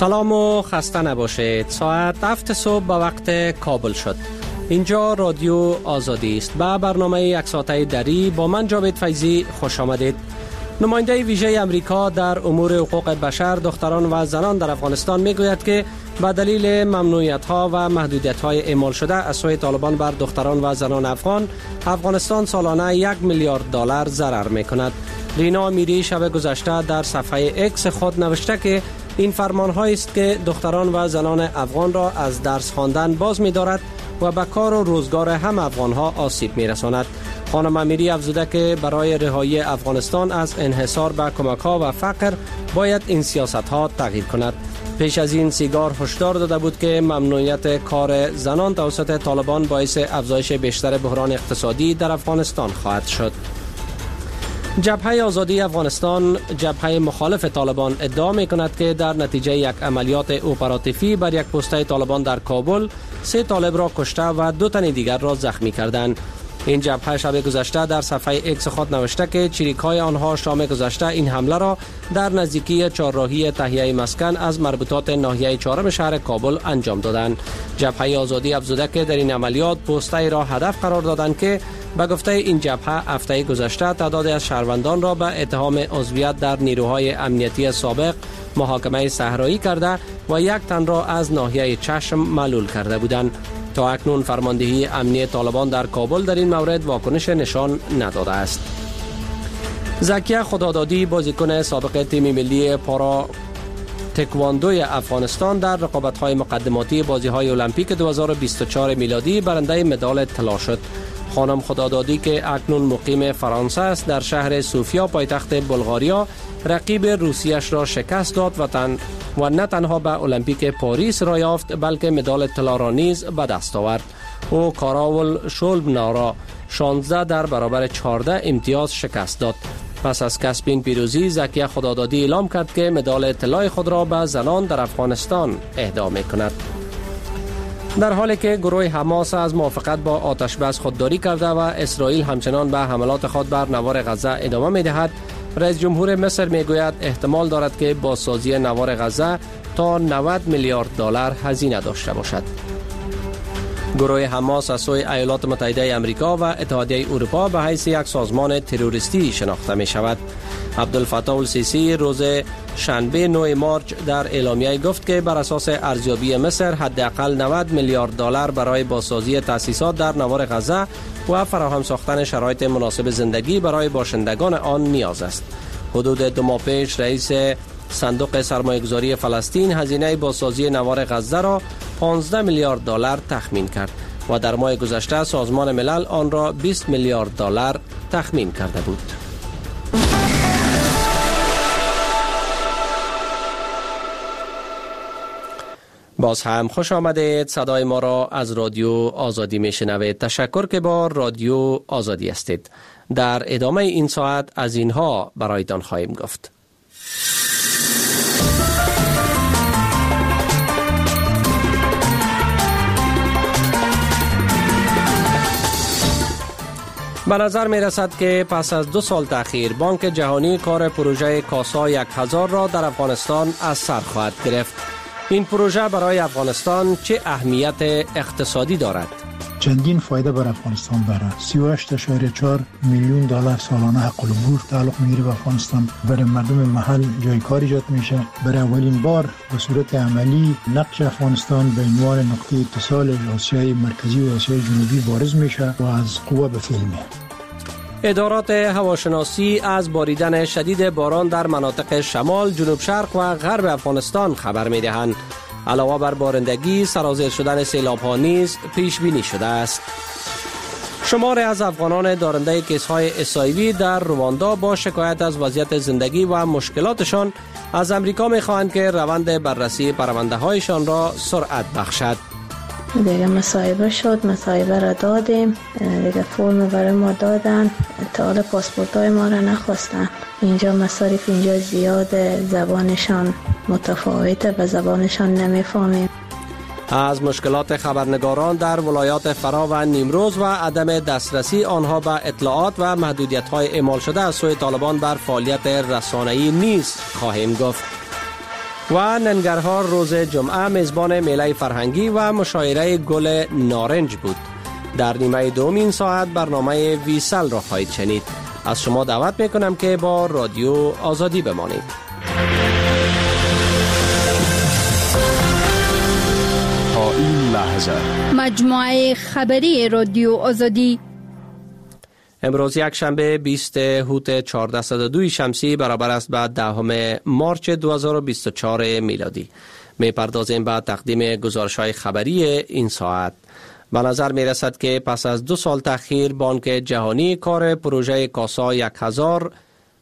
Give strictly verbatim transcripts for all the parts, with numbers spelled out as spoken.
سلام و خسته نباشید. ساعت هفت صبح به وقت کابل شد. اینجا رادیو آزادی است. به برنامه یک ساعته دری با من جاوید فیضی خوش آمدید. نماینده ویژه امریکا در امور حقوق بشر، دختران و زنان در افغانستان میگوید که به دلیل ممنوعیت‌ها و محدودیت‌های اعمال شده از سوی طالبان بر دختران و زنان افغان، افغانستان سالانه یک میلیارد دلار ضرر می‌کند. رینا امیری شب گذشته در صفحه اکس خود نوشته که این فرمان‌هایی است که دختران و زنان افغان را از درس خواندن باز می‌دارد و به کار و روزگار هم افغان‌ها آسیب می‌رساند. خانم امیری افزوده که برای رهایی افغانستان از انحصار به کمک‌ها و فقر باید این سیاست‌ها تغییر کند. پیش از این سیگار هشدار داده بود که ممنوعیت کار زنان توسط طالبان باعث افزایش بیشتر بحران اقتصادی در افغانستان خواهد شد. جبهه آزادی افغانستان، جبهه مخالف طالبان، ادعا می‌کند که در نتیجه یک عملیات اپراتیوی بر یک پست طالبان در کابل، سه طالب را کشته و دو تن دیگر را زخمی کردند. این جبهه شب گذشته در صفحه اکس خود نوشته که چریک‌های آنها شام گذشته این حمله را در نزدیکی چهارراهی تهیه مسکن از مربوطات ناحیه چهارم شهر کابل انجام دادند. جبهه آزادی افزوده که در این عملیات پستی را هدف قرار دادند که به گفته این جبهه هفته گذشته تعدادی از شهروندان را به اتهام عضویت در نیروهای امنیتی سابق محاکمه صحرایی کرده و یک تن را از ناحیه چشم معلول کرده بودند. تا اکنون فرماندهی امنی طالبان در کابل در این مورد واکنش نشان نداده است. زکیه خدادادی، بازیکن سابق تیم ملی پارا تکواندوی افغانستان، در رقابت‌های مقدماتی بازی‌های المپیک دو هزار و بیست و چهار میلادی برنده مدال طلا شد. خانم خدادادی که اکنون مقیم فرانسه است، در شهر سوفیا پایتخت بلغاریا رقیب روسیش را شکست داد و تن و نه تنها به المپیک پاریس را یافت بلکه مدال طلا را نیز به دست آورد. او کاراول شولبنا را شانزده در برابر چهارده امتیاز شکست داد. پس از کسب این پیروزی، زکیه خدادادی اعلام کرد که مدال طلای خود را به زنان در افغانستان اهدا می‌کند. در حالی که گروه حماس از موافقت با آتش بس خودداری کرده و اسرائیل همچنان به حملات خود بر نوار غزه ادامه می‌دهد، رئیس جمهور مصر میگوید احتمال دارد که بازسازی نوار غزه تا نود میلیارد دلار هزینه داشته باشد. گروه حماس از سوی ایالات متحده آمریکا و اتحادیه اروپا به حیث یک سازمان تروریستی شناخته می شود. عبدالفتاح السیسی روز شنبه نه مارچ در اعلامیه گفت که بر اساس ارزیابی مصر حداقل نود میلیارد دلار برای بازسازی تأسیسات در نوار غزه و فراهم ساختن شرایط مناسب زندگی برای باشندگان آن نیاز است. حدود دو ماه پیش رئیس صندوق سرمایه‌گذاری فلسطین هزینه بازسازی نوار غزه را پانزده میلیارد دلار تخمین کرد و در ماه گذشته سازمان ملل آن را بیست میلیارد دلار تخمین کرده بود. باز هم خوش آمدید. صدای ما را از رادیو آزادی میشنوید. تشکر که با رادیو آزادی هستید. در ادامه این ساعت از اینها برایتان خواهیم گفت. به نظر می رسد که پس از دو سال تأخیر بانک جهانی کار پروژه کاسا یک هزار را در افغانستان از سر خواهد گرفت. این پروژه برای افغانستان چه اهمیت اقتصادی دارد؟ چندین فایده بر افغانستان دارد. سی و هشت ممیز چهار میلیون دلار سالانه حق العبور تعلق میگیره به افغانستان. برای مردم محل جای کار ایجاد میشه. برای اولین بار به صورت عملی نقش افغانستان به عنوان نقطه اتصال آسیای مرکزی و آسیای جنوبی بارز میشه و از قوه به فعل میاد. ادارات هواشناسی از باریدن شدید باران در مناطق شمال، جنوب شرق و غرب افغانستان خبر میدهند. علاوه بر بارندگی، سرازیر شدن سیلاب‌ها نیز پیش بینی شده است. شماری از افغانان دارنده کیس‌های اچ آی وی در رواندا با شکایت از وضعیت زندگی و مشکلاتشان از امریکا می‌خواهند که روند بررسی پرونده‌هایشان را سرعت بخشد. دیگه مصاحبه شد، مصاحبه را دادیم، دیگه فرم برای ما دادن، تا حالا پاسپورت های ما را نخواستن. اینجا مصارف اینجا زیاده، زبانشان متفاوته و زبانشان نمیفهمیم. از مشکلات خبرنگاران در ولایات فرا و نیمروز و عدم دسترسی آنها به اطلاعات و محدودیت‌های اعمال شده از سوی طالبان بر فعالیت رسانه‌ای نیز خواهیم گفت. و ننگرهار روز جمعه میزبان میله فرهنگی و مشاعره گل نارنج بود. در نیمه دوم این ساعت برنامه ویسل را خواهید شنید. از شما دعوت میکنم که با رادیو آزادی بمانید. تا این لحظه مجموعه خبری رادیو آزادی. امروز یک شنبه بیست هوت چهارصد و دو شمسی برابر است به دهم مارچ دو هزار و بیست و چهار میلادی. میپردازیم به تقدیم گزارش‌های خبری این ساعت. به نظر می رسد که پس از دو سال تأخیر بانک جهانی کار پروژه کاسا یک هزار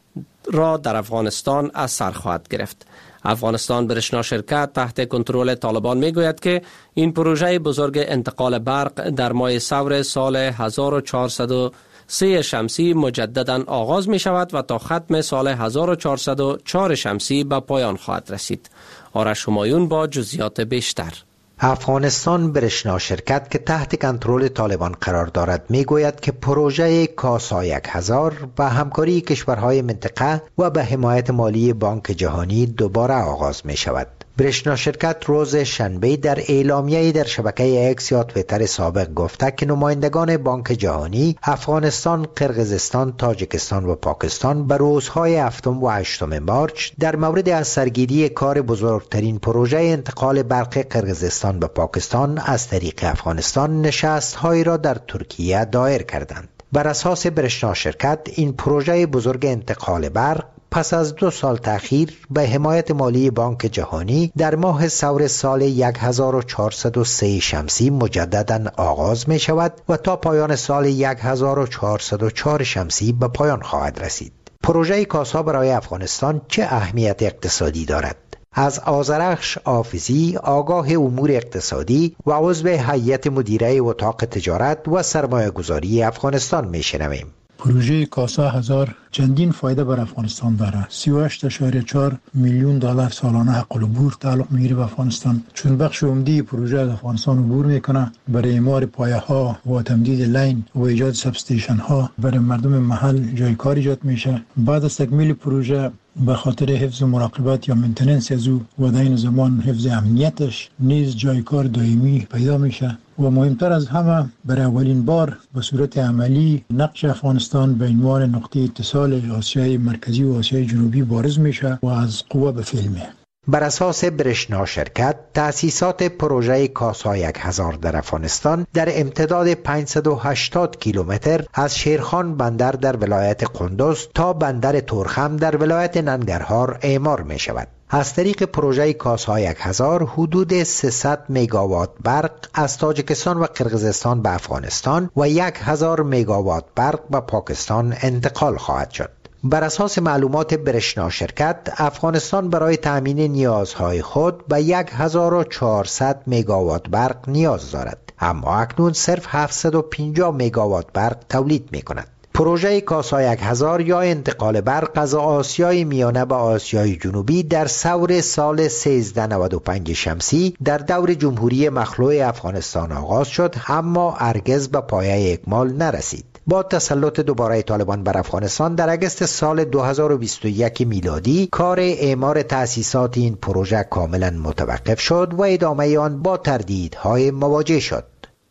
را در افغانستان از سر خواهد گرفت. افغانستان برشنا شرکت تحت کنترل طالبان می گوید که این پروژه بزرگ انتقال برق در ماه ثور سال هزار و چهارصد و سه شمسی مجددا آغاز می شود و تا ختم سال هزار و چهارصد و چهار شمسی به پایان خواهد رسید. آرش همایون با جزئیات بیشتر. افغانستان برشنا شرکت که تحت کنترل طالبان قرار دارد میگوید که پروژه کاسا یک هزار با همکاری کشورهای منطقه و به حمایت مالی بانک جهانی دوباره آغاز می شود. برشنا شرکت روز شنبه در اعلامیه‌ای در شبکه اکس یا توییتر سابق گفته که نمایندگان بانک جهانی افغانستان، قرقیزستان، تاجیکستان و پاکستان به روزهای هفتم و هشتم مارچ در مورد از سرگیری کار بزرگترین پروژه انتقال برق قرقیزستان به پاکستان از طریق افغانستان نشست‌هایی را در ترکیه دایر کردند. بر اساس برشنا شرکت این پروژه بزرگ انتقال برق پس از دو سال تأخیر به حمایت مالی بانک جهانی در ماه ثور سال هزار و چهارصد و سه شمسی مجددا آغاز می شود و تا پایان سال هزار و چهارصد و چهار شمسی به پایان خواهد رسید. پروژه کاسا برای افغانستان چه اهمیت اقتصادی دارد؟ از آذرخش آفیزی، آگاه امور اقتصادی و عضو هیئت مدیره اتاق تجارت و سرمایه گذاری افغانستان می شنویم. پروژه کاسا هزار چندین فایده بر افغانستان داره. سی و هشت اشاریه چهار میلیون دلار سالانه حق العبور تعلق میگیره به افغانستان، چون بخش عمده پروژه از افغانستان عبور میکنه برای اعمار پایه ها و تمدید لین و ایجاد سب استیشن ها برای مردم محل جای کار ایجاد میشه. بعد از تکمیل پروژه به خاطر حفظ مراقبت یا مینتیننس از او و در این زمان حفظ امنیتش نیز جای کار دائمی پیدا میشه و مهمتر از همه برای اولین بار به صورت عملی نقش افغانستان به عنوان نقطه اتصال آسیای مرکزی و آسیای جنوبی بارز میشه و از قوه به فعل میه. بر اساس برشنا شرکت تأسیسات پروژه کاسا یک هزار در افغانستان در امتداد پانصد و هشتاد کیلومتر از شیرخان بندر در ولایت قندوز تا بندر تورخم در ولایت ننگرهار اعمار می شود. از طریق پروژه کاسا یک هزار حدود سیصد مگاوات برق از تاجیکستان و قرقیزستان به افغانستان و یک هزار مگاوات برق به پاکستان انتقال خواهد شد. بر اساس معلومات برشنا شرکت افغانستان برای تأمین نیازهای خود به هزار و چهارصد مگاوات برق نیاز دارد، اما اکنون صرف هفتصد و پنجاه مگاوات برق تولید می کند. پروژه کاسا یک هزار یا انتقال برق از آسیای میانه به آسیای جنوبی در ثور سال سیزده نود و پنج شمسی در دور جمهوری مخلوع افغانستان آغاز شد، اما هرگز به پایه اکمال نرسید. با تسلط دوباره طالبان بر افغانستان در اگست سال دو هزار و بیست و یک میلادی کار اعمار تأسیسات این پروژه کاملا متوقف شد و ادامه آن با تردیدهای مواجه شد.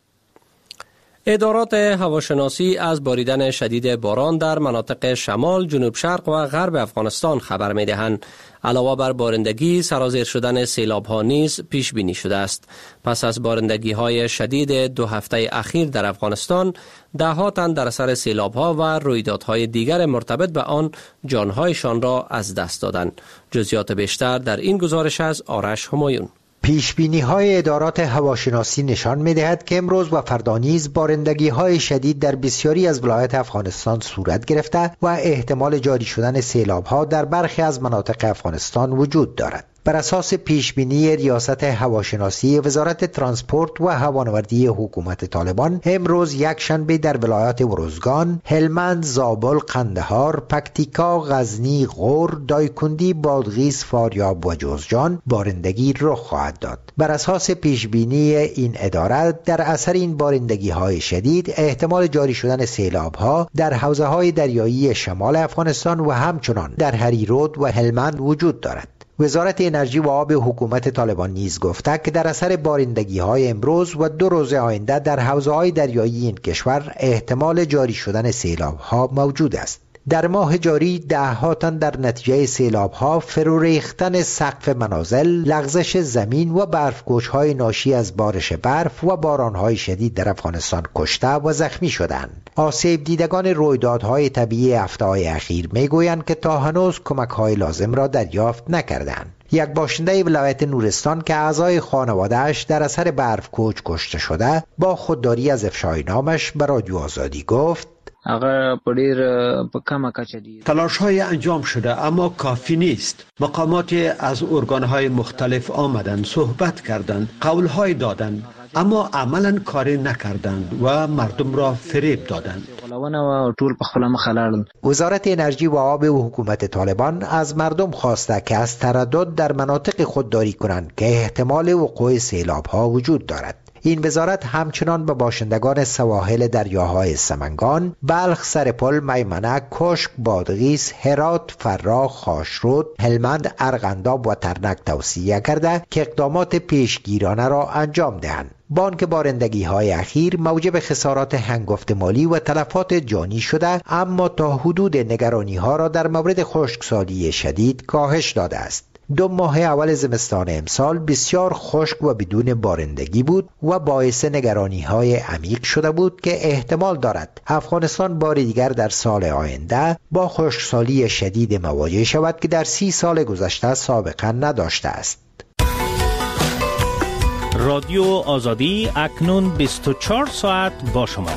ادارات هواشناسی از باریدن شدید باران در مناطق شمال، جنوب شرق و غرب افغانستان خبر می دهند. علاوه بر بارندگی، سرازیر شدن سیلاب ها نیز پیش بینی شده است. پس از بارندگی های شدید دو هفته اخیر در افغانستان، ده ها تن در اثر سیلاب ها و رویدادهای دیگر مرتبط به آن جانهایشان را از دست دادند. جزئیات بیشتر در این گزارش از آرش همایون. پیشبینی های ادارات هواشناسی نشان می دهد که امروز و فردا نیز بارندگی های شدید در بسیاری از ولایات افغانستان صورت گرفته و احتمال جاری شدن سیلاب ها در برخی از مناطق افغانستان وجود دارد. بر اساس پیشبینی ریاست هواشناسی وزارت ترانسپورت و هوانوردی حکومت طالبان، امروز یک شنبه در ولایات ارزگان، هلمند، زابل، قندهار، پکتیکا، غزنی، غور، دایکندی، بادغیس، فاریاب و جوزجان بارندگی رخ خواهد داد. بر اساس پیشبینی این اداره، در اثر این بارندگی های شدید احتمال جاری شدن سیلاب ها در حوزه های دریایی شمال افغانستان و همچنان در هریرود و هلمند وجود دارد. وزارت انرژی و آب حکومت طالبان نیز گفته که در اثر بارندگی های امروز و دو روز آینده در حوزه های دریایی این کشور احتمال جاری شدن سیلاب ها موجود است. در ماه جاری ده ها تن در نتیجه سیلاب ها، فرو ریختن سقف منازل، لغزش زمین و برفگوش های ناشی از بارش برف و باران های شدید در افغانستان کشته و زخمی شدند. آسیب دیدگان رویدادهای طبیعی هفته های اخیر می گویند که تا هنوز کمک های لازم را دریافت نکردند. یک باشنده ولایت نورستان که اعضای خانواده‌اش در اثر برفکوچ کشته شده با خودداری از افشای نامش به رادیو آزادی گفت: تلاش های انجام شده اما کافی نیست. مقامات از ارگانهای مختلف آمدند، صحبت کردند، قولهای دادند، اما عملا کاری نکردند و مردم را فریب دادند. وزارت انرژی و آب و حکومت طالبان از مردم خواسته که از تردد در مناطق خودداری کنند که احتمال وقوع سیلاب ها وجود دارد. این وزارت همچنان به باشندگان سواحل دریاهای سمنگان، بلخ، سرپل، میمنه، کشک، بادغیس، هرات، فراه، خاشرود، هلمند، ارغنداب و ترنک توصیه کرده که اقدامات پیشگیرانه را انجام دهند. بانک بارندگی های اخیر موجب خسارات هنگفت مالی و تلفات جانی شده، اما تا حدود نگرانی ها را در مورد خشکسالی شدید کاهش داده است. دو ماه اول زمستان امسال بسیار خشک و بدون بارندگی بود و باعث نگرانی های عمیق شده بود که احتمال دارد افغانستان بار دیگر در سال آینده با خشکسالی شدید مواجه شود که در سی سال گذشته سابقه نداشته است. رادیو آزادی اکنون بیست و چهار ساعت با شما.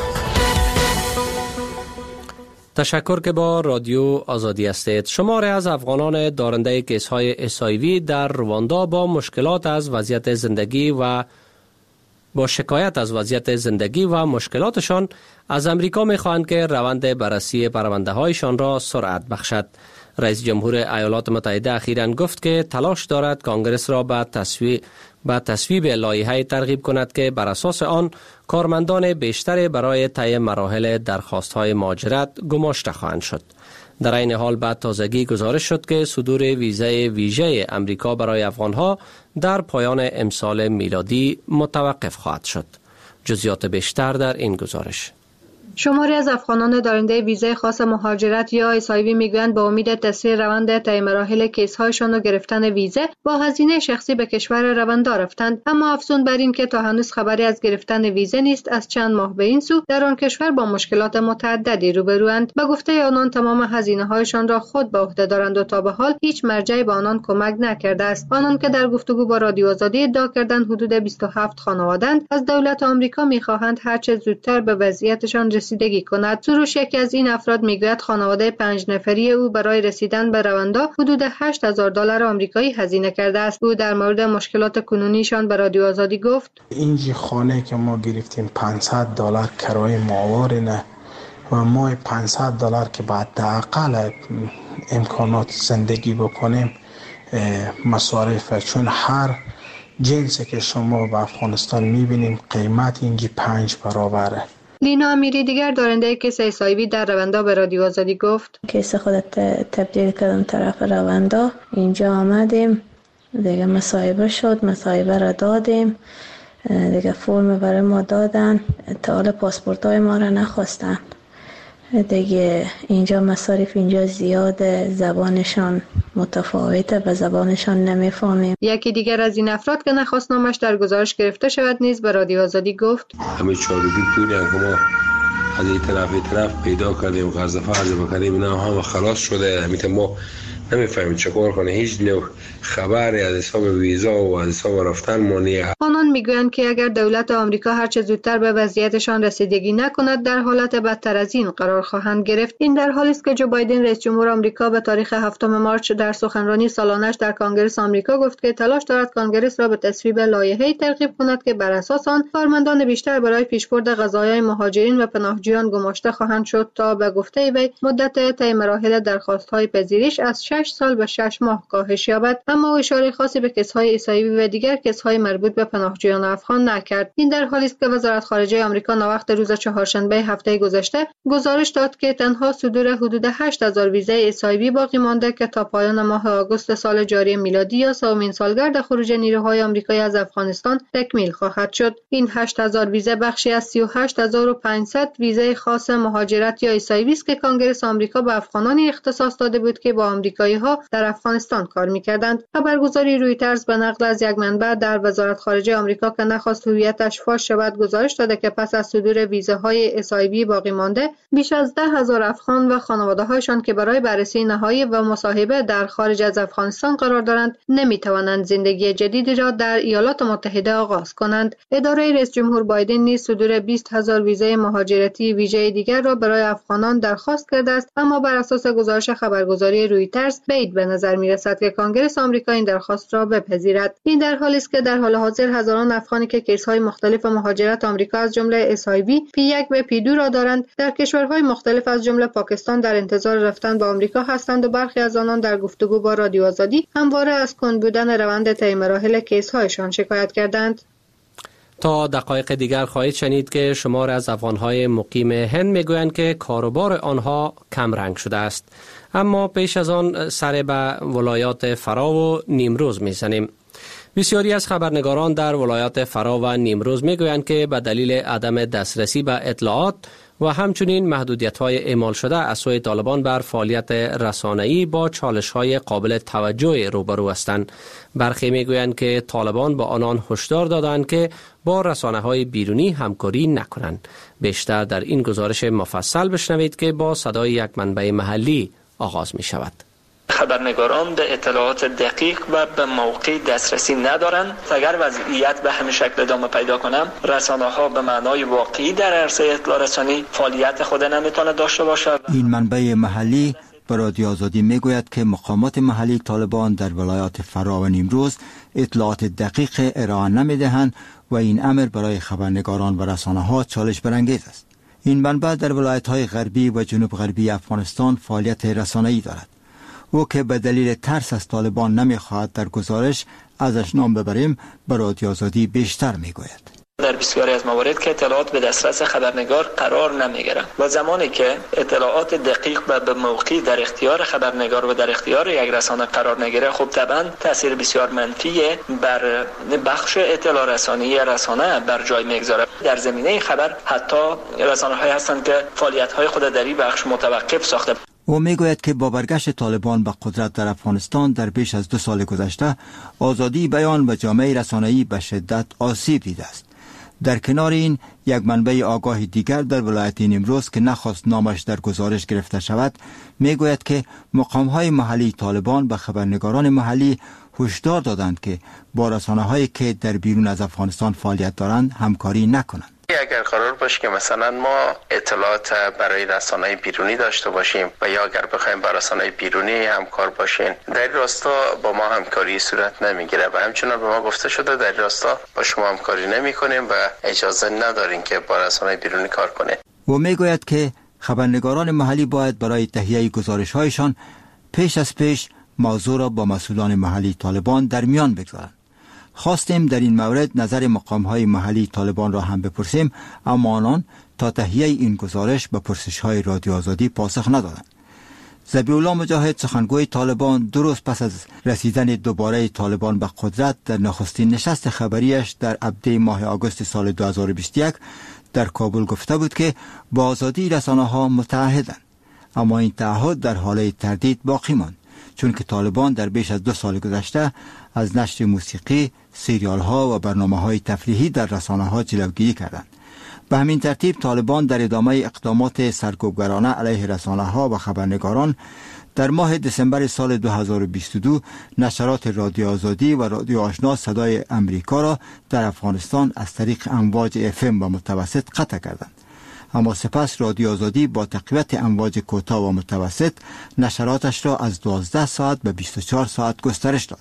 تشکر که با رادیو آزادی هستید. شماری از افغانان دارنده کیس های اچ آی وی در رواندا با مشکلات از وضعیت زندگی و با شکایت از وضعیت زندگی و مشکلاتشان از امریکا می‌خواهند که روند بررسی پرونده هایشان را سرعت بخشد. رئیس جمهور ایالات متحده اخیراً گفت که تلاش دارد کانگرس را به تصویب به تصویب لایحه‌ای ترغیب کند که بر اساس آن کارمندان بیشتری برای طی مراحل درخواست‌های مهاجرت گماشته خواهند شد. در این حال بعد تازگی گزارش شد که صدور ویزای ویژه امریکا برای افغانها در پایان امسال میلادی متوقف خواهد شد. جزئیات بیشتر در این گزارش. شماری از افغانان دارنده ویزای خاص مهاجرت یا اچ آی وی میگویند با امید تسریع روند طی مراحل کیس‌هایشان و گرفتن ویزه با هزینه شخصی به کشور رواندا رفتند، اما افزون بر این که تا هنوز خبری از گرفتن ویزه نیست، از چند ماه به این سو در آن کشور با مشکلات متعددی روبروند. به گفته آنان تمام هزینه‌هایشان را خود به عهده دارند و تا به حال هیچ مرجعی به آنان کمک نکرده است. آنان که در گفتگو با رادیو آزادی ادعا کردند حدود بیست و هفت خانواده‌اند، از دولت آمریکا می‌خواهند هر چه زودتر به وضعیتشان رسیدگی کند. سروش یکی از این افراد میگوید خانواده پنج نفری او برای رسیدن به رواندا حدود هشت هزار دلار آمریکایی هزینه کرده است. او در مورد مشکلات کنونیشان به رادیو آزادی گفت: اینجی خانه که ما گرفتیم پانصد دلار کرایه ماهواره نه و ما پانصد دلار که بعد حداقل امکانات زندگی بکنیم مصارف، چون هر جنسی که شما به افغانستان میبینیم قیمت اینجی پنج برابره. لینا امیری دیگر دارنده کیس اچ آی وی در رواندا به رادیو آزادی گفت: کیس خودت تبدیل کردم طرف رواندا، اینجا آمدیم دیگه مصاحبه شد، مصاحبه را دادیم دیگه، فرم برای ما دادن، تا حالا پاسپورت های ما را نخواستن دیگه. اینجا مصارف اینجا زیاده، زبانشان متفاوته، به زبانشان نمیفهمیم. یکی دیگر از این افراد که نخواست نامش در گزارش گرفته شود نیز به رادیو آزادی گفت: همه چارگی پولی که ما از این طرف این طرف پیدا کردیم، قرض فرض بکنیم، اینا هم خلاص شده. همیشه ما نمیفهمیم چکار کنه، هیچ نوع خبری از حساب ویزا و از حساب رفتن ما نیست. آنان میگویند که اگر دولت آمریکا هر چه زودتر به وضعیتشان رسیدگی نکند در حالت بدتر از این قرار خواهند گرفت. این در حالی است که جو بایدن رئیس جمهور آمریکا به تاریخ هفتم مارس در سخنرانی سالانش در کنگره آمریکا گفت که تلاش دارد کنگره را به تصویب لایحه‌ای ترغیب کند که بر اساس آن کارمندان بیشتر برای پیشبرد قضایای مهاجرین و پناهجویان گماشته خواهند شد تا به گفته وی مدت طی مراحل درخواست‌های پذیرش از شش سال به شش ماه کاهش یابد، اما اشاره خاصی به کیس‌های عیسوی و دیگر کیس‌های مربوط به پناهجویان افغان نکرد. این در حالی است که وزارت خارجه آمریکا نوقت روز چهارشنبه هفته گذشته گزارش داد که تنها صدور حدود هشت هزار ویزای عیسوی باقی مانده که تا پایان ماه آگوست سال جاری میلادی یا سومین سالگرد خروج نیروهای آمریکایی از افغانستان تکمیل خواهد شد. این هشت هزار ویزه بخشی از سی و هشت هزار و پانصد ویزه خاص مهاجرت یا عیسوی است که کانگرس آمریکا به افغانانی اختصاص داده بود که با آمریکایی‌ها در افغانستان کار می‌کردند. خبرگزاری رویترز به نقل از یک منبع در وزارت خارجه آمریکا که نخواست هویتش فاش شود گزارش داده که پس از صدور ویزاهای عیسوی باقی مانده، بیش از ده هزار افغان و خانواده‌هایشان که برای بررسی نهایی و مصاحبه در خارج از افغانستان قرار دارند، نمی‌توانند زندگی جدیدی را در ایالات متحده آغاز کنند. اداره رئیس جمهور بایدن نیز صدور بیست هزار ویزای مهاجرتی ویژه دیگر را برای افغانان درخواست کرده است، اما بر اساس گزارش خبرگزاری رویترز بعید به نظر می‌رسد که کانگرس آمریکا این درخواست را بپذیرد. این در حالی است که در حال حاضر هزاران افغانی که کیس‌های مختلف مهاجرت آمریکا از جمله اس‌آی‌وی، پی یک و پی دو را دارند، در کشورهای مختلف از جمله پاکستان در انتظار رفتن به آمریکا هستند و برخی از آنان در گفتگو با رادیو آزادی همواره از کند بودن روند طی مراحل کیس‌هایشان شکایت کردند. تا دقایق دیگر خواهید شنید که شمار از افغان‌های مقیم هند میگویند که کاروبار آنها کم رنگ شده است. اما پیش از آن سر به ولایات فرا و نیمروز میزنیم. بسیاری از خبرنگاران در ولایات فرا و نیمروز میگویند که به دلیل عدم دسترسی به اطلاعات و همچنین محدودیت‌های اعمال شده از سوی طالبان بر فعالیت رسانه‌ای با چالش‌های قابل توجه روبرو هستند. برخی میگویند که طالبان با آنان هشدار دادند که با رسانه‌های بیرونی همکاری نکنند. بیشتر در این گزارش مفصل بشنوید که با صدای یک منبع محلی آغاز می‌شود. خبرنگاران به اطلاعات دقیق و به موقع دسترسی ندارند. اگر وضعیت به همین شکل ادامه پیدا کنم، رسانه‌ها به معنای واقعی در عرصه اطلاع رسانی فعالیت خود نمیتونه داشته باشد. این منبع محلی به رادیو آزادی میگوید که مقامات محلی طالبان در ولایات فرا و نیمروز اطلاعات دقیق ارائه نمیدهند و این امر برای خبرنگاران و رسانه‌ها چالش برانگیز است. این منبع در ولایت‌های غربی و جنوب غربی افغانستان فعالیت رسانه‌ای دارد. او که به دلیل ترس از طالبان نمیخواهد در گزارش ازش نام ببریم، به رادیو آزادی بیشتر میگوید. در بسیاری از موارد که اطلاعات به دسترس خبرنگار قرار نمیگیرند و زمانی که اطلاعات دقیق و به موقع در اختیار خبرنگار و در اختیار یک رسانه قرار نگیره، خب طبعا تاثیر بسیار منفی بر بخش اطلاع رسانی رسانه بر جای میگذاره. در زمینه خبر حتی رسانه‌هایی هستند که فعالیت‌های خود در این بخش متوقف ساخته. او میگوید که با برگشت طالبان به قدرت در افغانستان در بیش از دو سال گذشته، آزادی بیان و جامعه رسانه‌ای به شدت آسیب دیده است. در کنار این، یک منبع آگاه دیگر در ولایت نیمروز که نخواست نامش در گزارش گرفته شود، میگوید که مقام‌های محلی طالبان به خبرنگاران محلی هشدار دادند که با رسانه‌هایی که در بیرون از افغانستان فعالیت دارند همکاری نکنند. اگر قرار باشه که مثلا ما اطلاعات برای رسانه‌های بیرونی داشته باشیم و یا اگر بخوایم با رسانه‌های بیرونی همکار باشیم، در این راستا با ما همکاری صورت نمیگیره و همچنان به ما گفته شده در این راستا با شما همکاری نمی‌کنیم و اجازه نداریم که با رسانه‌های بیرونی کار کنیم. و میگوید که خبرنگاران محلی باید برای تهیه گزارش‌هایشان پیش از پیش موضوع را با مسئولان محلی طالبان در میان بگذارند. خواستیم در این مورد نظر مقام‌های محلی طالبان را هم بپرسیم، اما آنان تا تهیه این گزارش به پرسش‌های رادیو آزادی پاسخ ندادند. ذبیح‌الله مجاهد، سخنگوی طالبان، دو روز پس از رسیدن دوباره طالبان به قدرت در نخستین نشست خبریش در ابدی ماه آگوست سال دو هزار و بیست و یک در کابل گفته بود که با آزادی رسانه‌ها متعهدند، اما این تعهد در حال تردید باقی ماند، چون که طالبان در بیش از دو سال گذشته از نشر موسیقی، سریال ها و برنامه های تفریحی در رسانه ها جلوگیری کردند. به همین ترتیب طالبان در ادامه اقدامات سرکوبگرانه علیه رسانه ها و خبرنگاران در ماه دسامبر سال دو هزار و بیست و دو نشرات رادیو آزادی و رادیو آشنا صدای امریکا را در افغانستان از طریق امواج اف ام و متوسط قطع کردند. اما سپس رادیو آزادی با تقویت امواج کوتاه و متوسط نشراتش را از دوازده ساعت به بیست و چهار ساعت گسترش داد.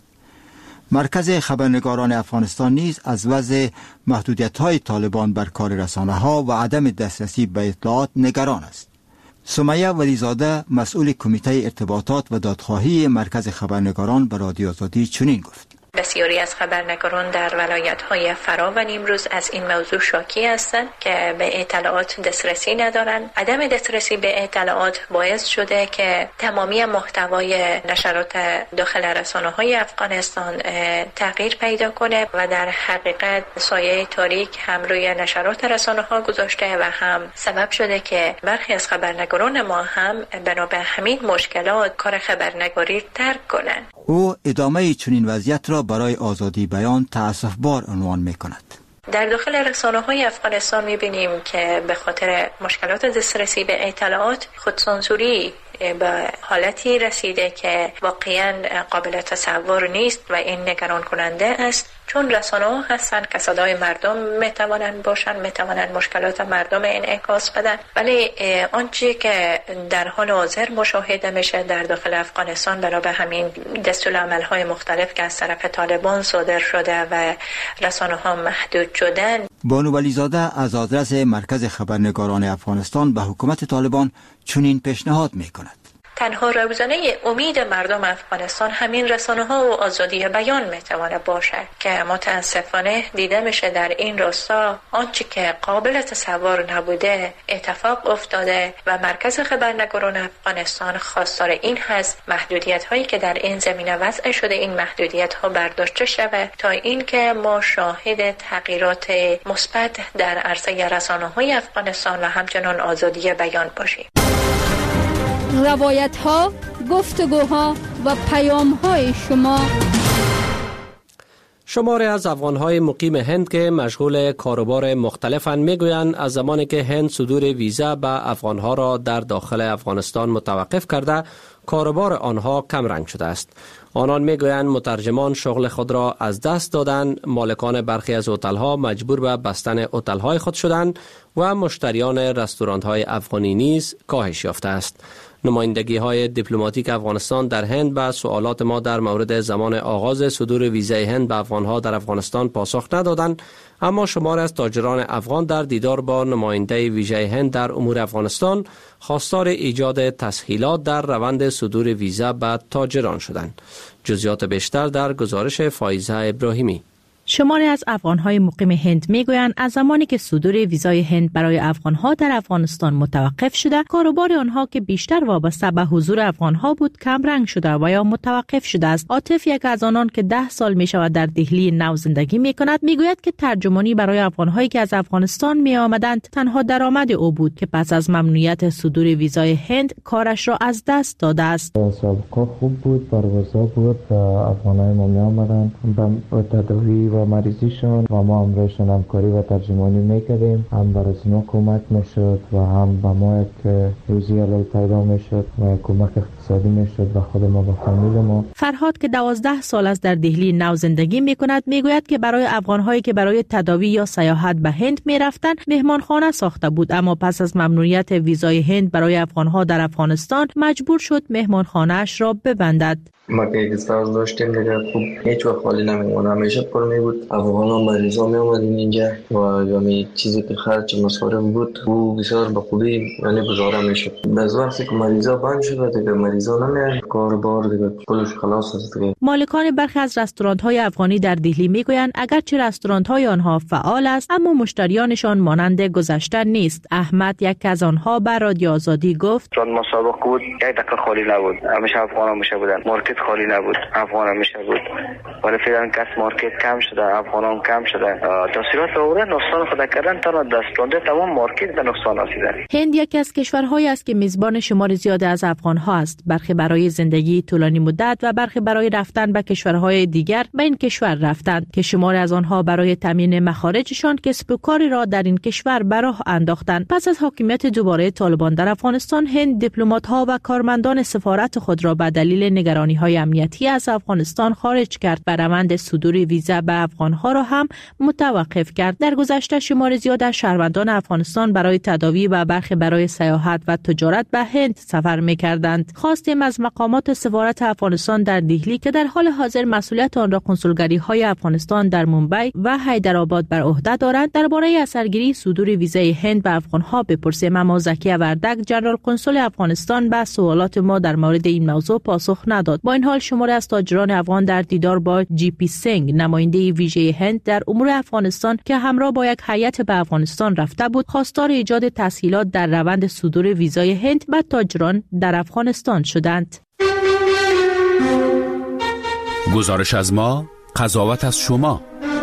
مرکز خبرنگاران افغانستان نیز از وضع محدودیت‌های طالبان بر کار رسانه‌ها و عدم دسترسی به اطلاعات نگران است. سمیه ولیزاده مسئول کمیته ارتباطات و دادخواهی مرکز خبرنگاران به رادیو آزادی چنین گفت: بسیاری از خبرنگاران در ولایت‌های فرا و نیمروز از این موضوع شاکی هستند که به اطلاعات دسترسی ندارند. عدم دسترسی به اطلاعات باعث شده که تمامی محتوای نشرات داخل رسانه‌های افغانستان تغییر پیدا کنه و در حقیقت سایه تاریک هم روی نشرات رسانه‌ها گذاشته و هم سبب شده که برخی از خبرنگاران ما هم بنا به همین مشکلات کار خبرنگاری ترک کنند. او ادامه چنین وضعیت را برای آزادی بیان تأسف‌بار عنوان می‌کند. در داخل رسانه‌های افغانستان می‌بینیم که به خاطر مشکلات دسترسی به اطلاعات خودسانسوری به حالتی رسیده که واقعاً قابل تصور نیست و این نگران کننده است، چون رسانه‌ها هستند که صدای مردم میتوانند باشند، میتوانند مشکلات مردم انعکاس بدن، ولی آنچه که در حال حاضر مشاهده میشه در داخل افغانستان بنا به همین دستورالعمل‌های مختلف که از طرف طالبان صادر شده و رسانه‌ها محدود شدن. بانو ولیزاده از آدرس مرکز خبرنگاران افغانستان به حکومت طالبان چنین پیشنهاد میکند: تنها روزانه امید مردم افغانستان همین رسانه‌ها و آزادی بیان میتواند باشد که متاسفانه دیده میشه در این راستا آنچه که قابل تصور نبوده اتفاق افتاده و مرکز خبرنگاران افغانستان خواستار این هست محدودیت هایی که در این زمینه وضع شده این محدودیت ها برداشته شود تا اینکه ما شاهد تغییرات مثبت در عرصه رسانه‌های افغانستان و همچنان آزادی بیان باشیم. روایت ها، گفتگوها و پیام های شما. شماره از افغان‌های مقیم هند که مشغول کاروبار مختلفاً میگویند از زمانی که هند صدور ویزا به افغان‌ها را در داخل افغانستان متوقف کرده، کاروبار آنها کم رنگ شده است. آنان میگویند مترجمان شغل خود را از دست دادند، مالکان برخی از هتل‌ها مجبور به بستن هتل‌های خود شدند و مشتریان رستوران‌های افغانی نیز کاهش یافته است. نمایندگی های دیپلماتیک افغانستان در هند به سوالات ما در مورد زمان آغاز صدور ویزای هند به افغانها در افغانستان پاسخ ندادند، اما شمار از تاجران افغان در دیدار با نماینده ویژه هند در امور افغانستان خواستار ایجاد تسهیلات در روند صدور ویزا به تاجران شدند. جزئیات بیشتر در گزارش فایزه ابراهیمی. شماری از افغان‌های مقیم هند میگویند از زمانی که صدور ویزای هند برای افغان‌ها در افغانستان متوقف شده، کاروبار آنها که بیشتر وابسته به حضور افغان‌ها بود کم رنگ شده و یا متوقف شده است. عاطف، یک از آنان که ده سال میشود در دهلی نو زندگی میکند، میگوید که ترجمانی برای افغان‌هایی که از افغانستان میآمدند تنها درآمد او بود که پس از ممنوعیت صدور ویزای هند کارش را از دست داده است. سابقه خوب بود، پروازها بود، افغان‌های ما میآمدند به تداوی و مریضیشون و ما هم روشون همکاری و ترجمانی میکردیم، هم برای ما کمک میشد و هم به ما یک روزی حلال پیدا میشد و کمک اقتصادی میشد و خود ما و فامیل ما. فرهاد که دوازده سال است در دهلی نو زندگی میکند میگوید که برای افغانهایی که برای تداوی یا سیاحت به هند میرفتند مهمانخانه ساخته بود، اما پس از ممنوعیت ویزای هند برای افغانها در افغانستان مجبور شد مهمانخانه‌اش را ببندد. ما که اگزاز داشتیم دیگه خوب هیچ وقت خالی نمیمونه، همیشه پر می بود. افغانا مریضا می اومدن اینجا و یعنی چیزی که خرج مصارف بود او بسیار به خوبی یعنی گزاره میشد. از وقتی که مریضا بند شد دیگه مریضا نمیان، کاربار دیگه پولش خلاص است دیگه. مالکان برخی از رستوران‌های افغانی در دهلی میگویند اگرچه رستوران‌های آنها فعال است اما مشتریانشان مانند گذشته نیست. احمد یک از آنها بر رادیو آزادی گفت چون مسابقه بود یک دقیقه خالی نبود، همیشه افغانا میشه بودن، مارکت خالی نبود، افغان همیشه بود، ولی فعلا کس مارکت کم شده، افغان هم کم شده. تاثیرات آوره نقصان خود کردن تا دسترانده تمام مارکت به نقصان رسیده. هند یکی از کشورهایی است که میزبان شمار زیادی از افغان‌ها است، برخی برای زندگی طولانی مدت و برخی برای رفتن به کشورهای دیگر به این کشور رفتند که شمار از آنها برای تامین مخارجشان کسب و کاری را در این کشور به راه انداختند. پس از حاکمیت دوباره طالبان در افغانستان، هند دیپلمات‌ها و کارمندان سفارت خود را به دلیل نگرانی‌های امنیتی از افغانستان خارج کرد و روند صدور ویزا به افغانها را هم متوقف کرد. در گذشته شمار زیاد از شهروندان افغانستان برای تداوی و برخی برای سیاحت و تجارت به هند سفر می‌کردند. خواستیم از مقامات سفارت افغانستان در دهلی که در حال حاضر مسئولیت آن را کنسولگری‌های افغانستان در ممبئی و حیدرآباد بر عهده دارند درباره اثرگیری صدور ویزای هند به افغانها بپرسیم، اما زکی وردک جنرال کنسول افغانستان به سوالات ما در مورد این موضوع پاسخ نداد. با این حال شماری از تاجران افغان در دیدار با جی پی سینگ نماینده ویژه هند در امور افغانستان که همراه با یک هیئت به افغانستان رفته بود، خواستار ایجاد تسهیلات در روند صدور ویزای هند به تاجران در افغانستان شدند. گزارش از ما، قضاوت از شما.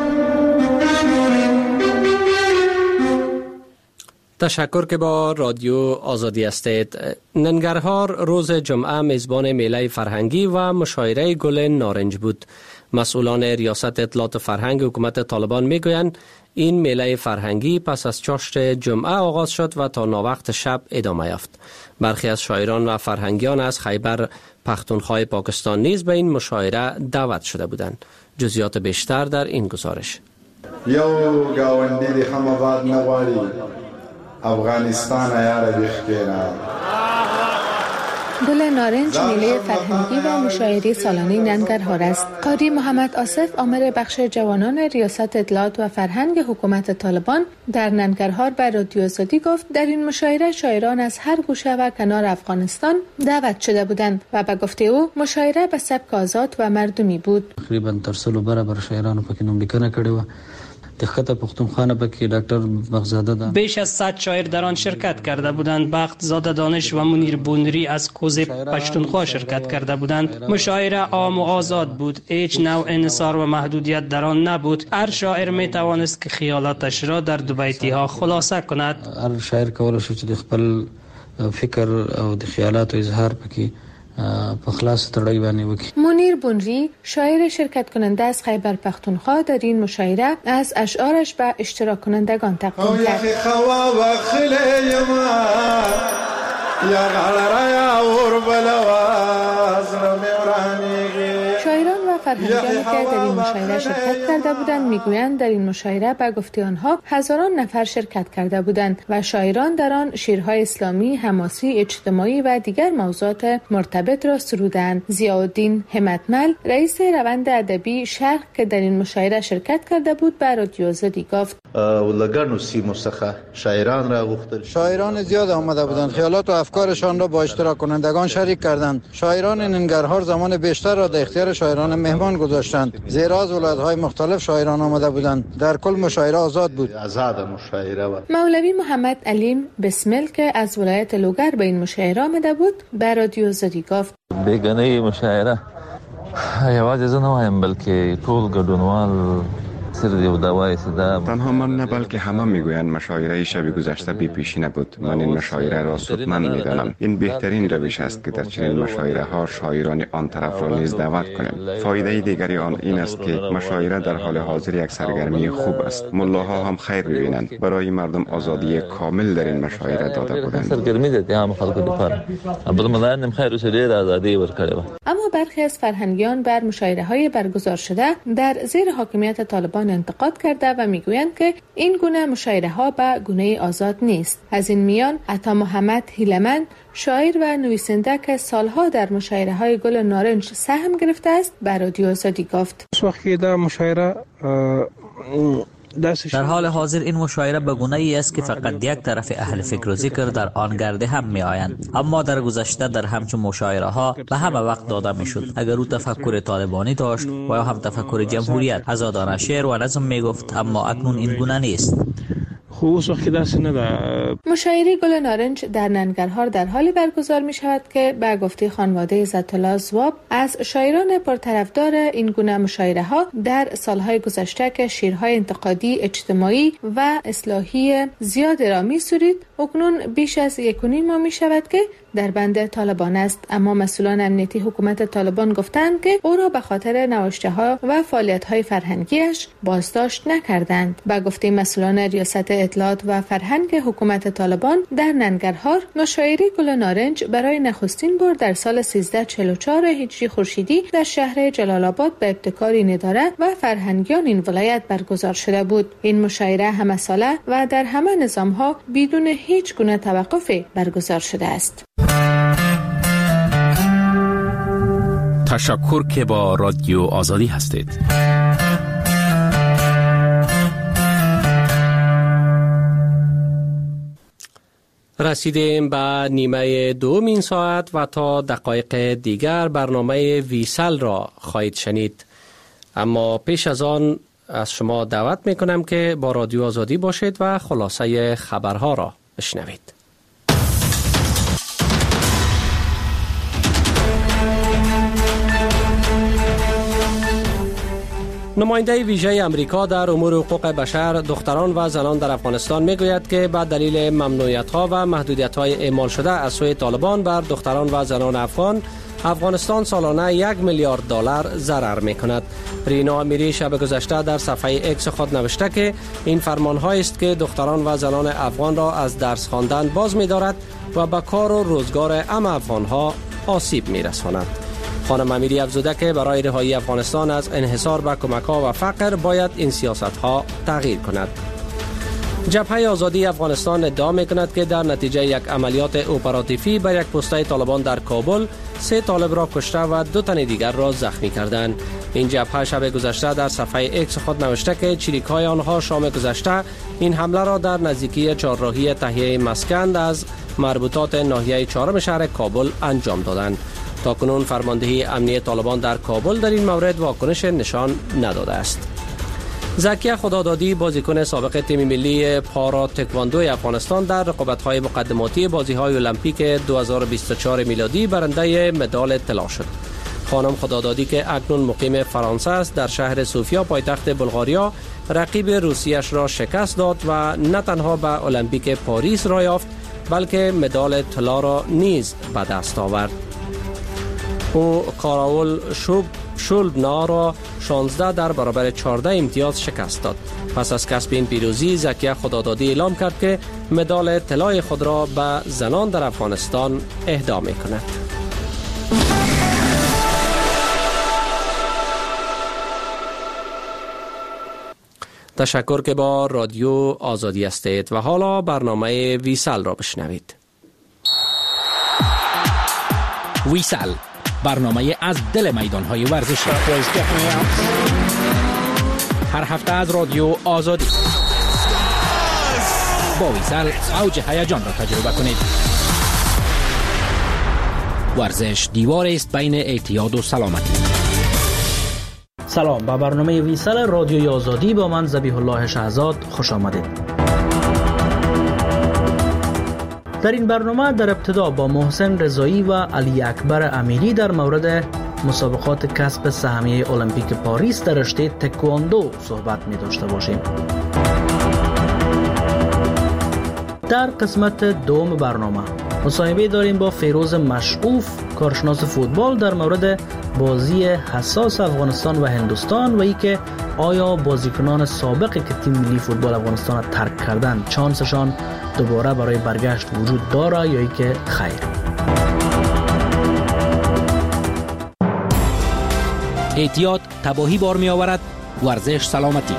تشکر که با رادیو آزادی هستید. ننگرهار روز جمعه میزبان میله فرهنگی و مشاعره گل نارنج بود. مسئولان ریاست اطلاعات فرهنگ حکومت طالبان میگویند این میله فرهنگی پس از چاشت جمعه آغاز شد و تا ناوقت شب ادامه یافت. برخی از شاعران و فرهنگیان از خیبر پختونخوا پاکستان نیز به این مشاعره دعوت شده بودند. جزئیات بیشتر در این گزارش. یو گاوندی دی خم باد نغواړي افغانستان یاره بخکینا. گل نارنج میله فرهنگی و مشاعره سالانه ننگرهار است. قاری محمد آصف آمر بخش جوانان ریاست اطلاعات و فرهنگ حکومت طالبان در ننگرهار به رادیو آزادی گفت در این مشاعره شاعران از هر گوشه و کنار افغانستان دعوت شده بودند و به گفته او مشاعره به سبک آزاد و مردمی بود. تقریبا تر سلو برابر شاعرانو پکې نوملیکنه کړې و. دخت پختونخوا پکې ډاکټر بغزاده ده. بیش از صد شاعر در آن شرکت کرده بودند. بخت زاده دانش و منیر بونری از کوز پشتونخوا شرکت کرده بودند. مشاعره عام و آزاد بود. هیچ نوع انحصار و محدودیت در آن نبود. هر شاعر می توانست که خیالاتش را در دو بیتی ها خلاصه کند. هر شاعر کولای شي چې خپل فکر او د خیالات او اظهار پکې منیر بونری شاعر شرکت کننده از خیبر پختونخوا در این مشاعره از اشعارش به اشتراک کنندگان تقدیم کرد. شاعران و فرهنگیانی که در این مشاعره شرکت کرده بودند میگویند در این مشاعره به گفته آنها هزاران نفر شرکت کرده بودند و شاعران در آن شعرهای اسلامی، حماسی، اجتماعی و دیگر موضوعات مرتبط را سرودند. ضیاءالدین همتمل رئیس روند ادبی شرق که در این مشاعره شرکت کرده بود به رادیو آزادی گفت ولگانو سیمو څخه شاعران را غوښتل. شاعران زیاد آمده بودند، خیالات و افکارشان را با اشتراک کنندگان شریک کردند. شاعران ننگرهار زمان بیشتر را در اختیار شاعران مهمان گذاشتند، زیرا از ولایت‌های مختلف شاعران آمده بودند. در کل مشاعره آزاد بود. آزاد مشاعره بود. مولوی محمد علیم بسمل که از ولایت لوگر به این مشاعره آمده بود به رادیو آزادی گفت بیگانه مشاعره یوازې زه نه وایم بلکې ټول ګډونوال تنها من نه بلکه همه میگویند مشاعره شب گذشته بی پیشی نبود. من این مشاعره را سودمند میدانم. این بهترین روش است که در چنین مشاعره ها شاعران آن طرف را نیز دعوت کنیم. فایده دیگری آن این است که مشاعره در حال حاضر یک سرگرمی خوب است. ملاها هم خیر ببینند. برای مردم آزادی کامل در این مشاعره داده بودند. سرگرمی دادی هم خلق لپاره. بل ملایان خیر وسه ډیر آزادی ورکړي. اما برخی از فرهنگیان بر مشاعره های برگزار شده در زیر حاکمیت طالبان انتقاد کرده و میگویند که این گونه مشاعره ها به گونه آزاد نیست. از این میان عطا محمد هیلمند شاعر و نویسنده که سالها در مشاعره های گل نارنج سهم گرفته است به رادیو آزادی گفت وقتی در مشاعره در حال حاضر این مشاعره به گونه‌ای است که فقط یک طرف اهل فکر و ذکر در آن گرده هم می آیند، اما در گذشته در همچون مشاعره ها به همه وقت داده می شد. اگر او تفکر طالبانی داشت و یا هم تفکر جمهوریت، آزادانه شعر و نظم می گفت، اما اکنون این گونه نیست. مشاعره گل نارنج در ننگرهار در حالی برگزار می شود که به گفته خانواده عزت‌الله زواب از شاعران پرطرفدار این گونه مشاعره ها در سالهای گذشته که شعرهای انتقادی، اجتماعی و اصلاحی زیاد را می سرید، اکنون بیش از یک و نیم ماه می شود که در بند طالبان است. اما مسئولان امنیتی حکومت طالبان گفتند که او را به خاطر نوشته ها و فعالیت های فرهنگیش بازداشت نکردند. به گفته مسئولان ریاست اطلاعات و فرهنگ حکومت طالبان در ننگرهار مشاعره گل نارنج برای نخستین بار در سال سیزده چهل و چهار هجری خورشیدی در شهر جلال آباد به ابتکار این اداره و فرهنگیان این ولایت برگزار شده بود. این مشاعره همه ساله و در همه نظام‌ها بدون هیچ گونه توقفی برگزار شده است. تشکر که با رادیو آزادی هستید. رسیدیم به نیمه دوم این ساعت و تا دقایق دیگر برنامه ویسل را خواهید شنید. اما پیش از آن از شما دعوت میکنم که با رادیو آزادی باشید و خلاصه خبرها را بشنوید. نماینده ویژه امریکا در امور حقوق بشر دختران و زنان در افغانستان میگوید که به دلیل ممنوعیت‌ها و محدودیت‌های اعمال شده از سوی طالبان بر دختران و زنان افغان، افغانستان سالانه یک میلیارد دلار ضرر می‌کند. رینا امیری شب گذشته در صفحه اکس خود نوشته که این فرمان‌هایی است که دختران و زنان افغان را از درس خواندن باز می‌دارد و به کار و روزگار عام افغان‌ها آسیب می‌رساند. خانم امیری افزوده که برای رهایی افغانستان از انحصار به کمک‌ها و فقر باید این سیاست‌ها تغییر کند. جبهه آزادی افغانستان ادعا می‌کند که در نتیجه یک عملیات اپراتیوی بر یک پسته طالبان در کابل سه طالب را کشته و دو تن دیگر را زخمی کردند. این جبهه شب گذشته در صفحه اکس خود نوشته که چریک‌های آنها شام گذشته این حمله را در نزدیکی چهارراهی تهیه مسکن از مربوطات ناحیه چهارم شهر کابل انجام دادند. تاکنون فرماندهی امنیه طالبان در کابل در این مورد واکنش نشان نداده است. زکیه خدادادی بازیکن سابق تیم ملی پارا تکواندو افغانستان در رقابت‌های مقدماتی بازی‌های المپیک دو هزار و بیست و چهار میلادی برنده مدال طلا شد. خانم خدادادی که اکنون مقیم فرانسه است در شهر سوفیا پایتخت بلغاریا رقیب روسیه‌اش را شکست داد و نه تنها به المپیک پاریس را یافت بلکه مدال طلا را نیز به دست آورد. او کاراول شوب شولبنا را شانزده در برابر چهارده امتیاز شکست داد. پس از کسب این پیروزی زکیه خدادادی اعلام کرد که مدال طلای خود را به زنان در افغانستان اهدا می‌کند. تشکر که با رادیو آزادی هستید و حالا برنامه ویسل را بشنوید. ویسل، برنامه از دل میدان‌های ورزشی، هر هفته از رادیو آزادی. با ویسل اوج هیجان را تجربه کنید. ورزش دیوار است بین اعتیاد و سلامتی. سلام، به برنامه ویسل رادیوی آزادی با من ذبیح الله شهزاد خوش آمدید. در این برنامه در ابتدا با محسن رضایی و علی اکبر امیری در مورد مسابقات کسب سهمیه المپیک پاریس در رشته تکواندو صحبت می داشته باشیم. در قسمت دوم برنامه مصاحبه داریم با فیروز مشعوف، کارشناس فوتبال، در مورد بازی حساس افغانستان و هندوستان و ای که آیا بازیکنان سابقی که تیم ملی فوتبال افغانستان را ترک کردند چانسشان دوباره برای برگشت وجود داره یا ای که خیر. اعتیاد تباهی بار می آورد، ورزش سلامتی.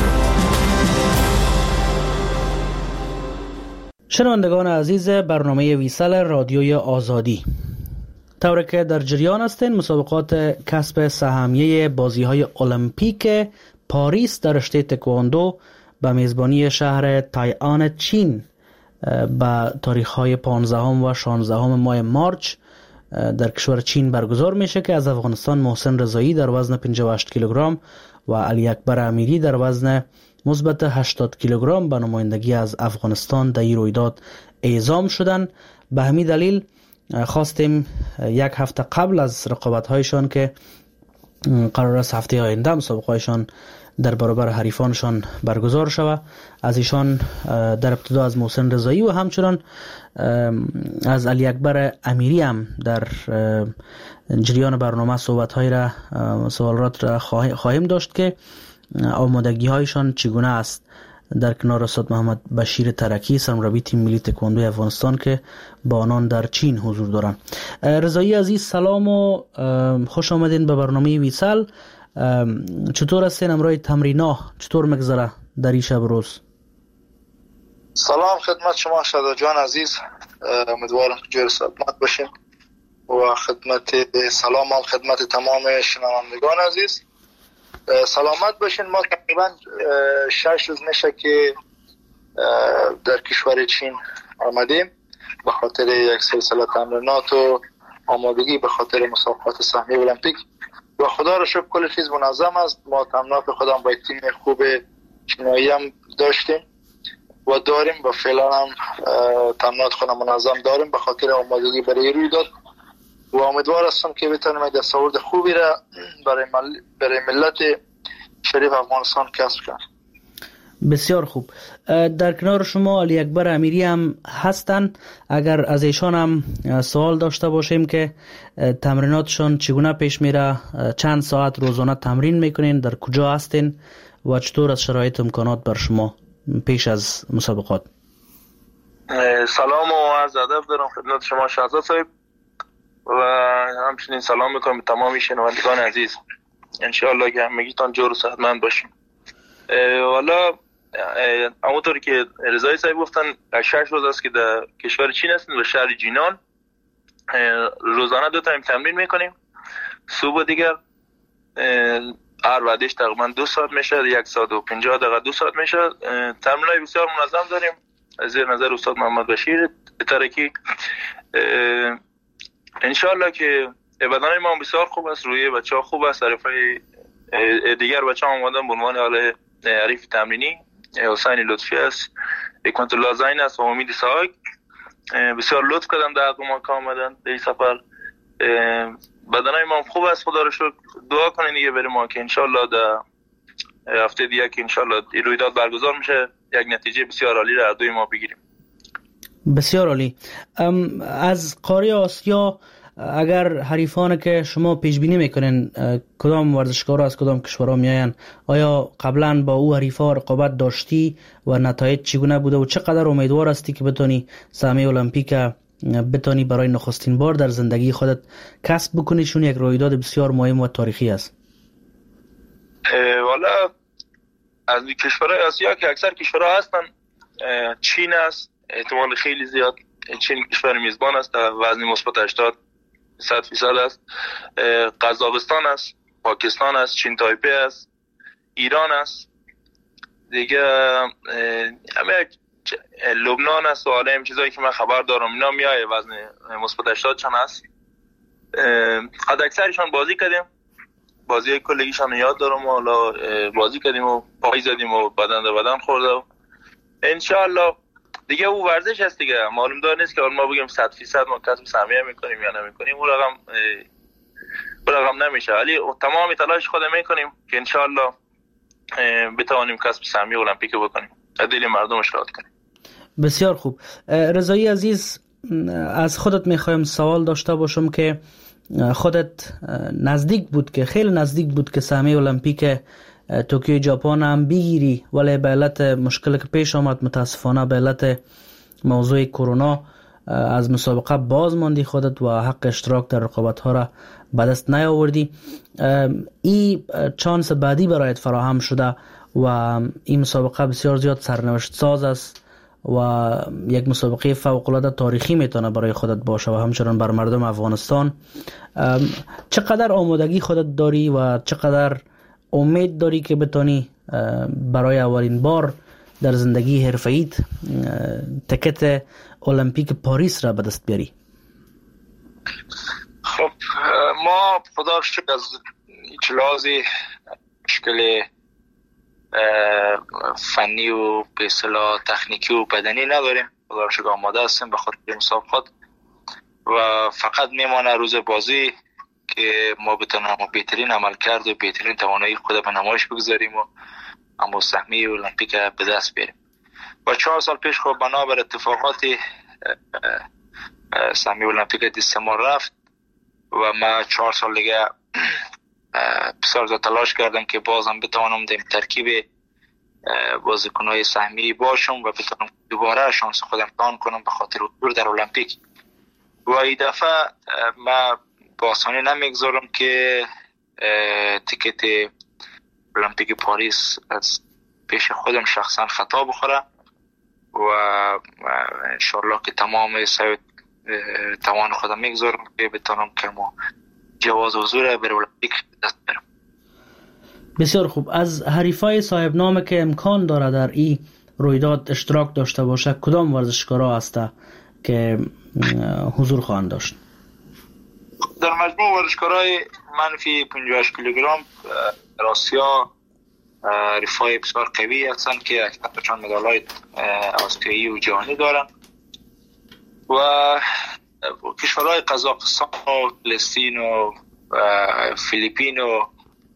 شنوندگان عزیز برنامه ویسل رادیوی آزادی، طوری که در جریان هستین مسابقات کسب سهمیه بازی‌های المپیک پاریس در رشته تکواندو به میزبانی شهر تایان چین به تاریخ‌های پانزدهم و شانزدهم ماه مارچ در کشور چین برگزار میشه که از افغانستان محسن رضایی در وزن پنجاه و هشت کیلوگرم و علی اکبر امیری در وزن مثبت هشتاد کیلوگرم به نمایندگی از افغانستان در این رویداد اعزام شدن. به همین دلیل خواستیم یک هفته قبل از رقابت‌هایشان که قرار است هفته آینده مسابقه‌هایشان در برابر حریفانشان برگزار شود، از ایشان در ابتدا از محسن رضایی و همچنان از علی اکبر امیری هم در جریان برنامه صحبت‌های را سوالات را خواهیم داشت که آمادگی هایشان چگونه است در کنار استاد محمد بشیر ترکی سرمربی تیم ملی تکواندو افغانستان که با آنان در چین حضور دارند. رضایی عزیز سلام و خوش آمدین به برنامه ویسال. چطور هستین؟ امروز تمرین‌ها چطور میگذره در این شب روز؟ سلام خدمت شما شادا جان عزیز، امیدوارم که جور سلامت باشین و خدمت سلام هم خدمت تمام شنوندگان عزیز سلامت باشین. ما تقریبا شش روز میشه که در کشور چین آمدیم به خاطر یک سلسله تمرینات و آمادگی به خاطر مسابقات سهمیه المپیک و خدا رو شکر کل چیز منظم است. ما تمرینات خودم با تیم خوب چینایی هم داشتیم و داریم و فعلا هم تمرینات خودم منظم داریم به خاطر آمادگی برای رویداد و امیدوار هستم که بتونیم دستاورد خوبی را برای, مل... برای ملت شریف افغانستان کسب کنیم. بسیار خوب. در کنار شما علی اکبر امیری هم هستن. اگر از ایشان هم سوال داشته باشیم که تمریناتشون چگونه پیش میره، چند ساعت روزانه تمرین میکنین، در کجا هستین و چطور از شرایط امکانات بر شما پیش از مسابقات؟ سلام و عرض ادب دارم خدمت شما شهزاد صاحب و همچنین سلام میکنم به تمام شنوندگان عزیز. انشاءالله که همگیتان جور و صحتمند باشین. والا همونطوری که رضایی صاحب گفتن شش روز است که در کشور چین هستیم و شهر جینان. روزانه دو تایم تمرین میکنیم. صبح دیگر هر وعدهش تقریبا دو ساعت میشه، یک ساعت و پنجاه دقیقه دو ساعت میشه. تمرینای بسیار منظم داریم زیر نظر استاد محمد بشیر ترکی. انشالله که بدنای ما بسیار خوب است، روی بچه ها خوب است. حریفای دیگر بچه ها آمدن به عنوان حریف تمرینی حسین لطفی است، حکمت الله زین است و امید ساک. بسیار لطف کردن در حق ما که آمدن در این سفر. بدنای ما خوب است، خدا رو شکر. دعا کنین دیگه برای ما که انشالله در هفته دیگه که انشالله رویداد برگزار میشه یک نتیجه بسیار عالی را دوی ما بگیریم. بسیار عالی. از قاره آسیا اگر حریفان که شما پیش بینی میکنین کدام ورزشکارا از کدام کشورها میاین، آیا قبلا با او حریفا رقابت داشتی و نتایج چگونه بوده و چقدر امیدوار هستی که بتونی سهمیه المپیک بتونی برای نخستین بار در زندگی خودت کسب بکنی، چون یک رویداد بسیار مهم و تاریخی است؟ والا از کشورهای آسیا که اکثر کشورها هستن چین است، احتمال خیلی زیاد چین کشور میزبان است، وزن مثبت هشتاد صد فیصد است. قزاقستان است، پاکستان است، چین تایپه است، ایران است دیگه، همه لبنان است و حالا این چیزایی که من خبر دارم اینا میایه وزن مثبت هشتاد چند است. حد اکثرشان بازی کردیم، بازی کلگیشان یاد دارم و حالا بازی کردیم و پای زدیم و بدن در بدن خورده و انشاءالله دیگه او ورزش هست دیگه، معلوم دار نیست که ما بگیم صد فیصد ما کسب سهمیه میکنیم یا نمیکنیم. اون رقم اون رقم نمیشه، ولی تمام تلاش خود میکنیم که انشاءالله بتوانیم کسب سهمیه المپیک بکنیم، دل مردم اشتراک کنیم. بسیار خوب. رضایی عزیز از خودت میخوایم سوال داشته باشم که خودت نزدیک بود که خیلی نزدیک بود که سهمیه المپیک توکیو ژاپن هم بگیری، ولی به علت مشکلی که پیش آمد متاسفانه به علت موضوع کرونا از مسابقه باز ماندی خودت و حق اشتراک در رقابت ها را به دست نیاوردی. این چانس بعدی برایت فراهم شده و این مسابقه بسیار زیاد سرنوشت ساز است و یک مسابقه فوق العاده تاریخی میتونه برای خودت باشه و همچنان بر مردم افغانستان. چقدر آمادگی خودت داری و چقدر امید داری که بتونی برای اولین بار در زندگی حرفه‌ایت تکت المپیک پاریس را به دست بیاری؟ خب ما خدا شکر از هیچ لحاظی مشکل فنی و به اصطلاح تکنیکی و بدنی نداریم، خدا شکر آماده هستیم به خاطر مسابقات و فقط میمانه روز بازی که ما بتونیم بهترین عمل کرد و بهترین توانایی خود به نمایش بگذاریم و اما سهمیه المپیک به دست بیاریم. و چهار سال پیش خب بنابر اتفاقاتی سهمیه المپیک دستمون رفت و ما چهار سال دیگه بسیار زیاد تلاش کردم که بازم بتوانم در ترکیب بازیکن‌های سهمیه باشم و بتونم دوباره شانس خودم امتحان کنم به خاطر حضور در المپیک. و این دفعه من با آسانی نمیگذارم که تیکت المپیک پاریس از پیش خودم شخصا خطا بخوره و انشالله که تمام سعی توان خودم میگذارم که بتونم که ما جواز حضور بر المپیک دست برم. بسیار خوب. از حریفای صاحب نامه که امکان داره در این رویداد اشتراک داشته باشه کدام ورزشکارا هسته که حضور خواهند داشت؟ در مجموع ورزشکارای منفی پنجاه و هشت کیلوگرم در آسیا حریفای بسیار قوی هستند که اکثرشان مدال‌های آسیایی و جهانی دارند و کشورهای قزاقستان و فلسطین و فیلیپین و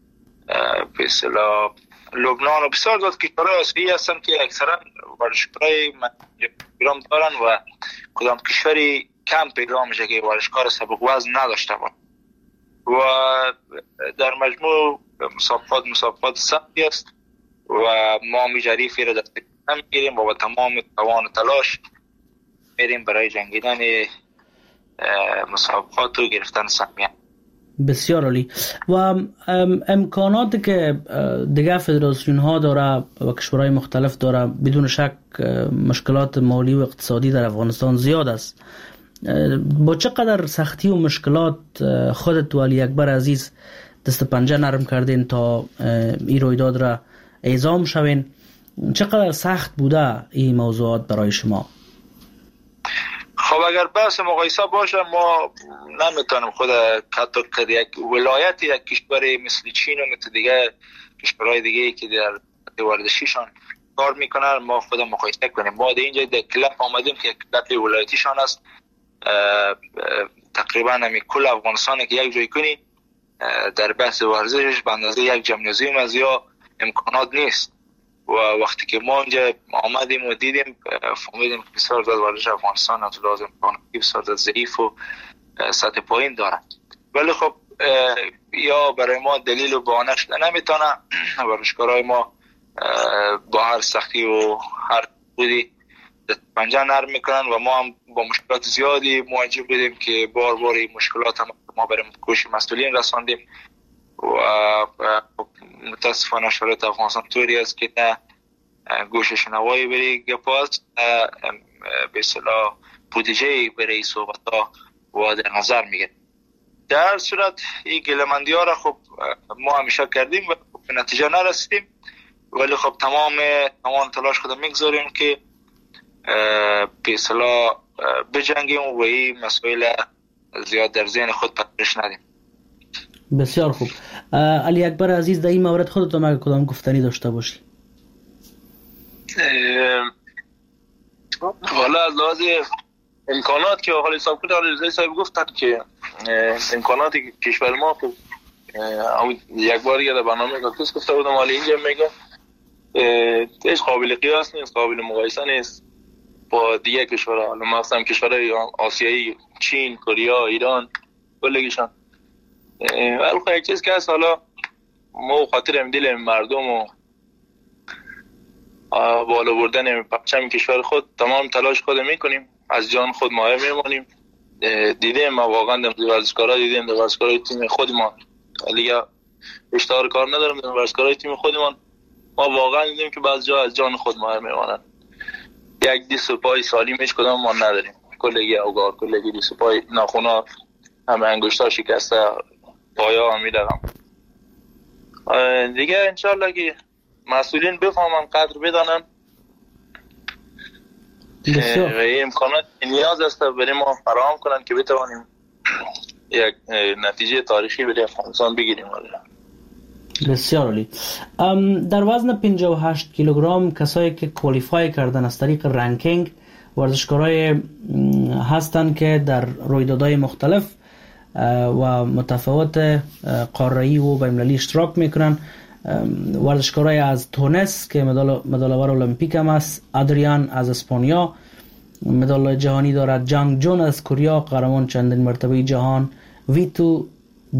به اصطلاح لبنان و بسیار زیاد کشورهای آسیایی هستند که اکثرا ورزشکارای ایران دارن و کدام کشوری کم پیدا میشه که ورزشکار سبک وزن نداشته باشه و در مجموع مسابقات مسابقات سختی است و ما می جریفی را دست میگیریم و با تمام توان و تلاش میریم برای جنگیدن مسابقات و گرفتن سهمیه. بسیار عالی. و امکاناتی که دیگه فدراسیون ها داره و کشورهای مختلف داره بدون شک مشکلات مالی و اقتصادی در افغانستان زیاد است. با چقدر سختی و مشکلات خودت و علی اکبر عزیز دست پنجه نرم کردین تا این رویداد را اعزام شوین؟ چقدر سخت بوده این موضوعات برای شما؟ خب اگر بحث مقایسه باشه ما نمیتونیم خود حتی که یک ولایت یک کشور مثل چین و مثل دیگه کشورهای دیگه که در ورزشیشان کار میکنن ما خود مقایسه کنیم. ما در اینجا در کلاب آمدیم که کلاب ولایتیشان است تقریبا همی کل افغانستان که یک جای کنی در بحث ورزشش به اندازه یک جمنازیوم از یا امکانات نیست و وقتی که ما اینجا آمدیم و دیدیم فهمیدیم که بسیار زیاد ورزش افغانستان از لازم امکاناتی بسیار زیاد ضعیف و سطح پایین داره ولی خب یا برای ما دلیل و بهانه شده نمیتونه. ورزشکارای ما با هر سختی و هر بودی پنجه نرم میکنن و ما هم با مشکلات زیادی مواجه بودیم که بار بار این مشکلات هم ما برای کوش مسئولین رساندیم و متاسفانه شرایط افغانستان طوری است که نه گوش شنوایی برای گپاست نه به اصطلاح بودجه برای صحبت ها و در نظر میگه. در هر صورت این گلمندی ها را خب ما همیشه کردیم و به نتیجه نرسیدیم ولی خب تمام تمام تلاش خودم میگذاریم که به اصطلاح بجنگیم و این مسائل زیاد در ذهن خود پرورش ندیم. بسیار خوب. علی اکبر عزیز در این مورد خودت هم اگه کدام گفتنی داشته باشی؟ والا از لحاظ امکانات که حالی صاحب کنه حالی رضایی صاحب گفتن که امکاناتی که کشور ما خب یک بار یه در برنامه کاکتوس گفته بودم حالی اینجا میگم هیچ قابل قیاس نیست قابل مقایسه نیست با دیگه کشورها. حالا مخصوصا کشورهای آسیایی چین کره ایران کلگیشان ولی خب یک چیز که هست حالا ما خاطر ام دل مردم و بالا بردن پرچم کشور خود تمام تلاش خود میکنیم از جان خود ماهر میمانیم. دیدیم ما واقعا در ورزشکارا دیدیم در ورزشکارای تیم خودمان لیگا اشتهار کار ندارم در ورزشکارای تیم خودمان ما واقعا دیدیم که بعضی جا از جان خود ماهر میمانند. یک دست و پای سالم هیچ کدام ما نداریم کلگی اوگار کلگی دست و پای ناخونا همه انگشتا شکسته پایا هم میدارم دیگه. انشالله که مسئولین بفهمن قدر بدانن و این امکانات نیاز است برای ما فراهم کنن که بتوانیم یک نتیجه تاریخی برای افغانستان بگیریم. بسیار عالی. در وزن پنجاه و هشت کیلوگرم کسایی که کوالیفای کردن از طریق رنکینگ ورزشکارای هستند که در رویدادهای مختلف و متفاوت قاره‌ای و بین‌المللی اشتراک میکنن. ورزشکارای از تونس که مدال مدال‌آور المپیک هم است، ادریان از اسپانیا مدال جهانی دارد، جانگ جون از کره قهرمان چندین مرتبه جهان، ویتو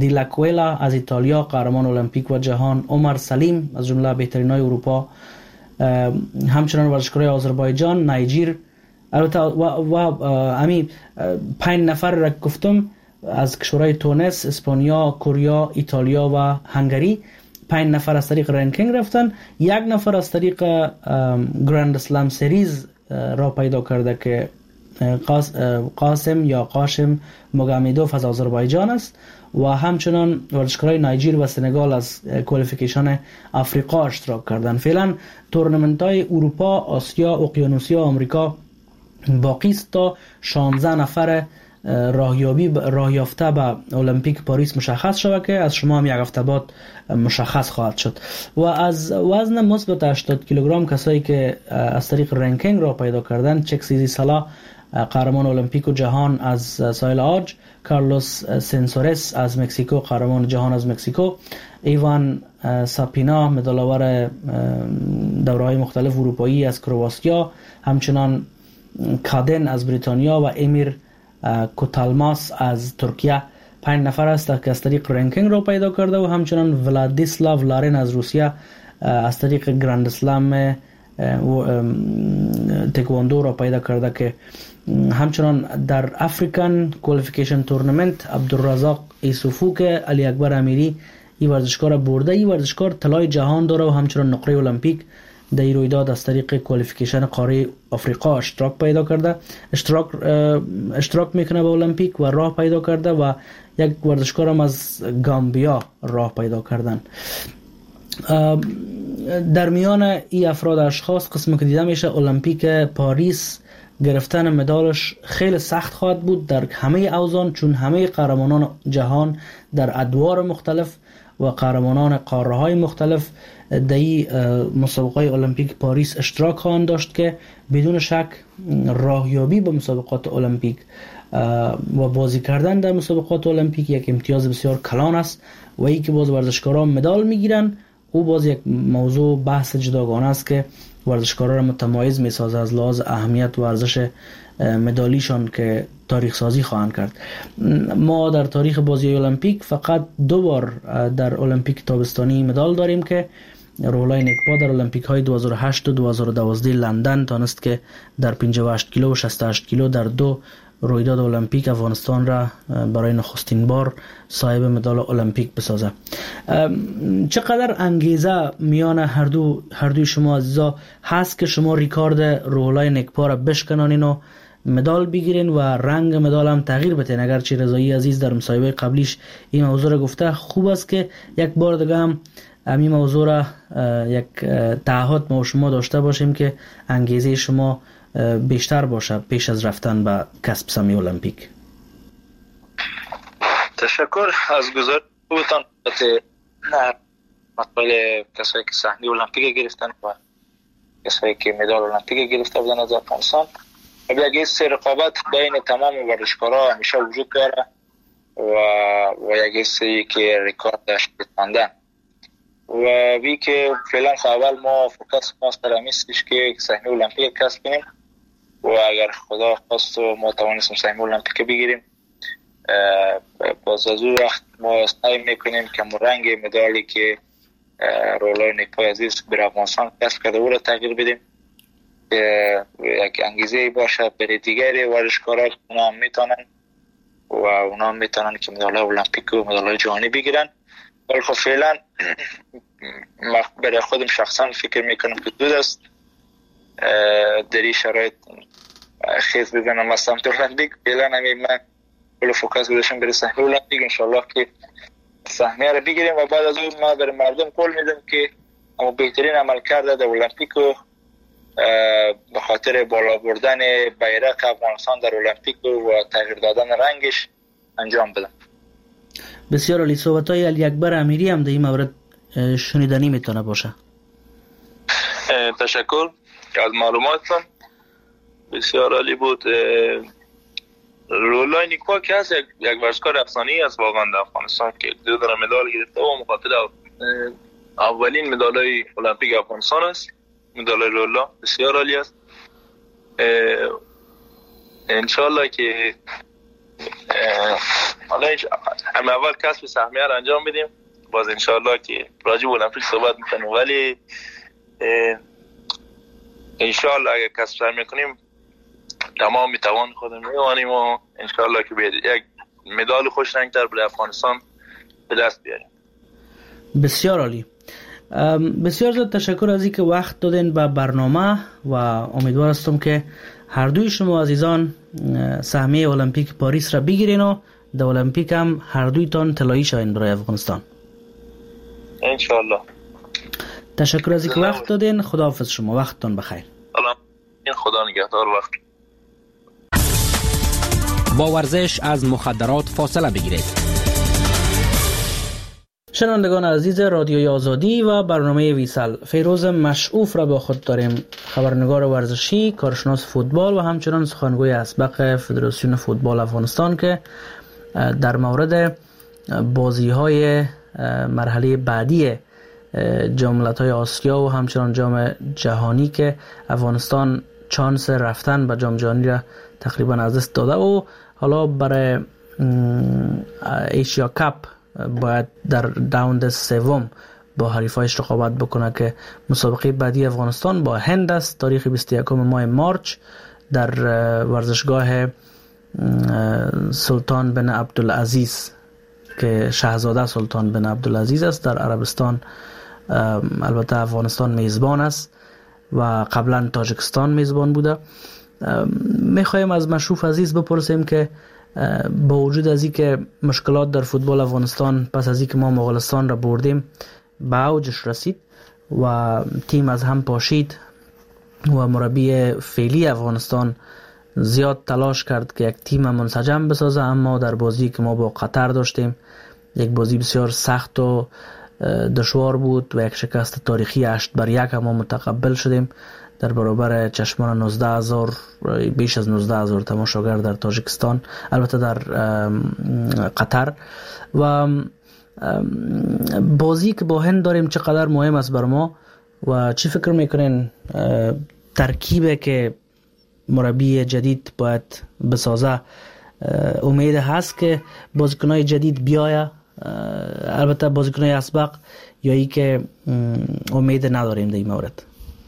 دیلاکویلا از ایتالیا قهرمان المپیک و جهان، عمر سلیم از جمله بهترینای اروپا همچنان ورزشکارای آذربایجان، نیجر، البته و و امی پنج نفر را گفتم از کشورهای تونس، اسپانیا، کره، ایتالیا و هنگری، پنج نفر از طریق رنکینگ رفتن. یک نفر از طریق گراند اسلام سریز را پیدا کرده که قاسم یا قاشم مگامیدوف از آذربایجان است و همچنان ورزشکارای نیجر و سنگال از کوالیفیکیشن آفریقا اشتراک کردند. فعلا تورنمنت های اروپا، آسیا، اقیانوسیا، آمریکا باقی است تا شانزده نفر راهیابی راهیافته به المپیک پاریس مشخص شود که از شما هم یک هفته بعد مشخص خواهد شد. و از وزن مثبت هشتاد کیلوگرم کسایی که از طریق رنکینگ را پیدا کردن: چکسیزی سالا قهرمان المپیک و جهان از ساحل عاج، کارلوس سنسورس از مکزیکو قهرمان جهان از مکزیکو، ایوان ساپینا مدال‌آور دوره‌های مختلف اروپایی از کرواتیا، همچنان کادن از بریتانیا و امیر کوتالماس از ترکیه. پنج نفر است که از طریق رنکینگ را پیدا کرده و همچنان ولادیسلاو لارین از روسیه از طریق گراند اسلام تکواندو را پیدا کرده که همچنان در افریکن کوالیفیکیشن تورنمنت عبدالرزاق ایسوفو که علی اکبر امیری این ورزشکار برده. این ورزشکار طلای جهان داره و همچنان نقره المپیک در این رویداد از طریق کوالیفیکیشن قاره آفریقا اشتراک پیدا کرده، اشتراک اشتراک میکنه به المپیک و راه پیدا کرده و یک ورزشکار هم از گامبیا راه پیدا کردن. در میان این افراد اشخاص قسمی که دیده میشه المپیک پاریس گرفتن مدالش خیلی سخت خواهد بود در همه اوزان، چون همه قهرمانان جهان در ادوار مختلف و قهرمانان قاره های مختلف در این مسابقات المپیک پاریس اشتراک خواهند داشت که بدون شک راهیابی به مسابقات المپیک و بازی کردن در مسابقات المپیک یک امتیاز بسیار کلان است و ای که باز ورزشکاران مدال میگیرن او باز یک موضوع بحث جداگانه است که ورزشکاران را متمایز میسازه از لحاظ اهمیت و ارزش مدالیشان که تاریخ سازی خواهند کرد. ما در تاریخ بازی المپیک فقط دو بار در المپیک تابستانی مدال داریم که روح‌الله نکبا در المپیک های دو هزار و هشت و دو هزار و دوازده لندن تانست که در پنجاه و هشت کیلو و شصت و هشت کیلو در دو رویداد المپیک افغانستان را برای نخستین بار صاحب مدال المپیک بسازه. چقدر انگیزه میان هر دو هر دوی شما عزیزا هست که شما ریکارد روح‌الله نکبا را بشکنانین و مدال بگیرین و رنگ مدال هم تغییر بدین؟ اگرچه رضایی عزیز در مصاحبه قبلیش این موضوع را گفته، خوب است که یک بار دیگه هم این موضوع را یک تعهد ما و شما داشته باشیم که انگیزه شما بیشتر باشه پیش از رفتن به کسب سهمیه المپیک. تشکر از گزارشتان. مسئله کسایی که سهمیه المپیک گرفتن و کسایی که مدال المپیک گرفته بودن از افغانستان، یک سری رقابت بین تمام ورزشکارا همیشه وجود داره و و یک سری که ریکاردش بتوندن و وی که فعلا اول ما فوکس ما سر همیستش که سهمیه المپیک کسب کنیم و اگر خدا خواست و ما توانستیم سهمیه المپیک بگیریم، باز از اون وقت ما سعی میکنیم که رنگ مدالی که روح‌الله نکبا عزیز بر افغانستان کسب کرده او را تغییر بدیم، یک انگیزه باشه برای دیگری ورزشکارا اونا هم میتونن و اونا هم میتونن که مدال‌های المپیک و مدال‌های جهانی بگیرن. ولی خب فعلا برای خودم شخصا فکر میکنم که دود است در این شرایط خیز بزنم از سمت المپیک. فعلا همین من کل فوکس گذاشتم برای سهمیه المپیک، انشالله که سهمیه رو بگیریم و بعد از اون ما برای مردم قول میدم که اما بهترین عمل کرده در المپیک و به خاطر بالا بردن بیرق افغانستان در المپیک و تغییر دادن رنگش انجام بدم. بسیار عالی. صحبت‌های علی اکبر امیری هم در این مورد شنیدنی میتونه باشه. تشکر از معلوماتتان، بسیار عالی بود. روح‌الله نکبا که هست یک ورزشکار افسانه‌ای است واقعا در افغانستان که دو تا مدال گرفته و مخاطر اولین مدال‌های المپیک افغانستان است. مدال روح‌الله بسیار عالی است. انشالله که حالا هم اول کسب سهمیه را انجام بدیم، باز انشالله که راجع به المپیک صحبت میکنیم. ولی انشالله اگر کسب سر میکنیم تمام توان خودم میوانیم و انشالله که به یک مدال خوش رنگتر برای افغانستان به دست بیاریم. بسیار عالی. بسیار زیاد تشکر از اینکه وقت دادین به برنامه و امیدوار هستم که هر دوی شما عزیزان سهمیه المپیک پاریس را بگیرین و در المپیک هم هر دویتان طلایی شوین برای افغانستان انشالله. تشکر از اینکه وقت دادین. خداحافظ شما، وقتتان بخیر. سلام. خدا نگهدار. وقت با ورزش از مخدرات فاصله بگیرید. شنوندگان عزیز رادیوی آزادی و برنامه ویسل، فیروز مشعوف را با خود داریم، خبرنگار ورزشی، کارشناس فوتبال و همچنان سخنگوی اسبق فدراسیون فوتبال افغانستان که در مورد بازی‌های مرحله بعدی جام ملت‌های آسیا و همچنان جام جهانی که افغانستان چانس رفتن به جام جهانی را تقریبا از دست داده و حالا برای ایشیا کاپ باید در راوند سوم با حریفایش رقابت بکنه که مسابقه بعدی افغانستان با هند است. تاریخ بیست و یکم ماه مارچ در ورزشگاه سلطان بن عبدالعزیز که شاهزاده سلطان بن عبدالعزیز است در عربستان. البته افغانستان میزبان است و قبلا تاجیکستان میزبان بوده. میخوایم از مشروف عزیز بپرسیم که با وجود از این که مشکلات در فوتبال افغانستان پس از این که ما مغولستان را بردیم به اوجش رسید و تیم از هم پاشید و مربی فعلی افغانستان زیاد تلاش کرد که یک تیم منسجم بسازه، اما در بازی که ما با قطر داشتیم یک بازی بسیار سخت و دشوار بود و یک شکست تاریخی هشت بر یک ما متقبل شدیم در برابر چشمان نوزده هزار بیش از نوزده هزار تماشاگر در تاجیکستان، البته در قطر. و بازی که با هند داریم چقدر مهم است بر ما و چی فکر میکنین ترکیبه که مربی جدید باید بسازه؟ امید هست که بازیکنای جدید بیاید، البته بازیکنای اسبق، یا ای که امید نداریم در این مورد؟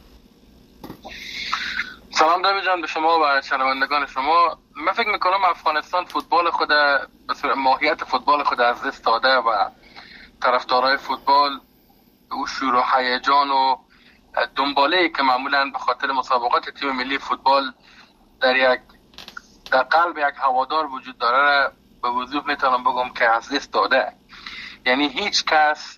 سلام دوی جان به شما و شنوندگان شما. من فکر میکنم افغانستان فوتبال خود ماهیت فوتبال خود از دست داده و طرفدارای فوتبال او شور و هیجان و دنباله که معمولا به خاطر مسابقات تیم ملی فوتبال در یک در قلب یک هوادار وجود داره به وضوح میتونم بگم که از دست داده. یعنی هیچ کس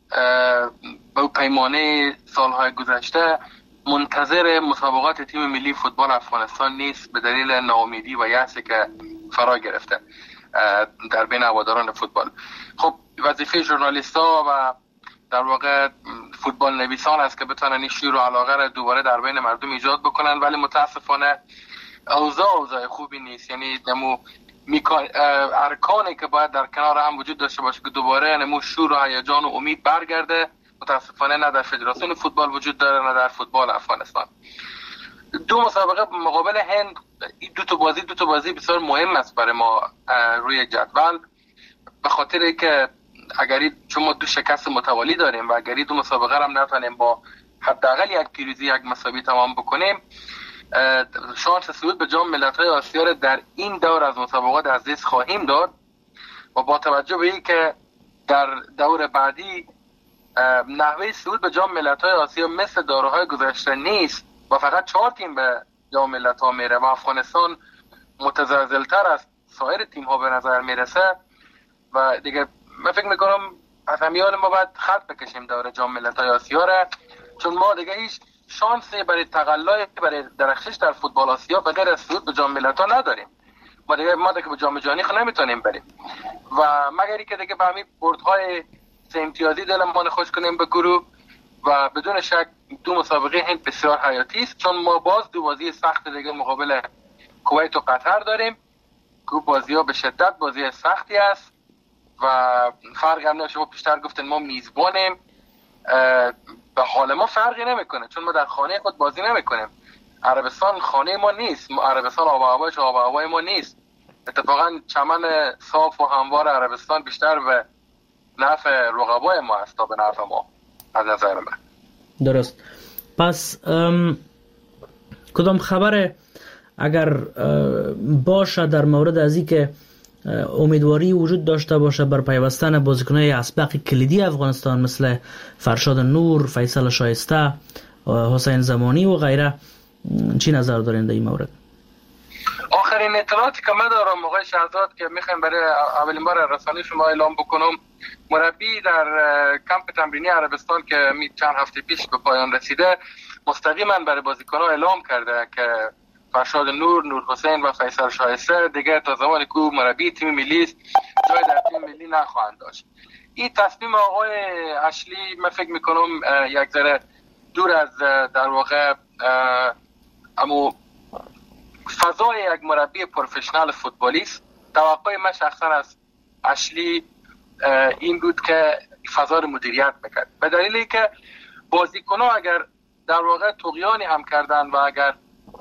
به پیمانه سالهای گذشته منتظر مسابقات تیم ملی فوتبال افغانستان نیست به دلیل ناامیدی و یأسی که فرا گرفته در بین هواداران فوتبال. خب وظیفه ژورنالیست‌ها و در واقع فوتبال نویسان است که بتونن این شور و علاقه را دوباره در بین مردم ایجاد بکنن، ولی متاسفانه اوضاع اوضاع خوبی نیست. یعنی نمو ارکانی که باید در کنار هم وجود داشته باشه که دوباره نمو شور و هیجان و امید برگرده متاسفانه نه در فدراسیون فوتبال وجود داره نه در فوتبال افغانستان. دو مسابقه مقابل هند، دو تا بازی دو تا بازی بسیار مهم است برای ما روی جدول، به خاطر که اگری چون ما دو شکست متوالی داریم و اگری دو مسابقه هم نتونیم با حداقل یک پیروزی یک مساوی تمام بکنیم، شانس صعود به جام ملت‌های آسیا را در این دور از مسابقات از دست خواهیم داد. و با توجه به اینکه در دور بعدی نحوه صعود به جام ملت‌های آسیا مثل دوره‌های گذشته نیست و فقط چهار تیم به جام ملت‌ها میره و افغانستان متزلزل‌تر از سایر تیم‌ها به نظر میرسه و دیگه من فکر میکنم از همیان ما باید خط بکشیم دور جام ملت‌های آسیا را، چون ما دیگه هیچ شانسی برای تقلای برای درخشش در فوتبال آسیا به غیر از صعود به جام ملت‌ها نداریم. ما دیگه ما دیگه به جام جهانی خود نمیتونیم بریم و مگری که دیگه به همین بردهای سه امتیازی دلمان خوش کنیم به گروه. و بدون شک دو مسابقه هند بسیار حیاتی است، چون ما باز دو بازی سخت دیگه مقابل کویت و قطر داریم که بازی‌ها به شدت بازی سختی است و فرق هم نمیشه. پیشتر گفتن ما میزبانیم، به حال ما فرقی نمیکنه چون ما در خانه خود بازی نمیکنیم. عربستان خانه ما نیست، عربستان آب و هوایش آب و هوای ما نیست. اتفاقا چمن صاف و هموار عربستان بیشتر به نفع رقبای ما است تا به نفع ما از نظر من. درست. پس کدام خبر اگر باشه در مورد از این که امیدواری وجود داشته باشه بر پیوستن بازیکنای اسبق کلیدی افغانستان مثل فرشاد نور، فیصل شایسته، حسین زمانی و غیره، چی نظر دارین در این مورد؟ آخرین اطلاعاتی که من دارم آقای شهزاد که میخوایم برای اولین بار رسانه شما اعلام بکنم، مربی در کمپ تمرینی عربستان که چند هفته پیش به پایان رسیده مستقیما برای بازیکنان اعلام کرده که فرشاد نور، نور حسین و فیصل شایسته دیگر تا زمانی که مربی تیم ملی است جای در تیم ملی نخواهند داشت. این تصمیم آقای اشلی من فکر میکنم یک ذره دور از در واقع اما فضای یک مربی پروفشنال فوتبالیست. توقع من شخصا از اشلی این بود که فضا رو مدیریت میکرد، به دلیلی که بازیکن‌ها اگر در واقع طغیانی هم کردن و اگر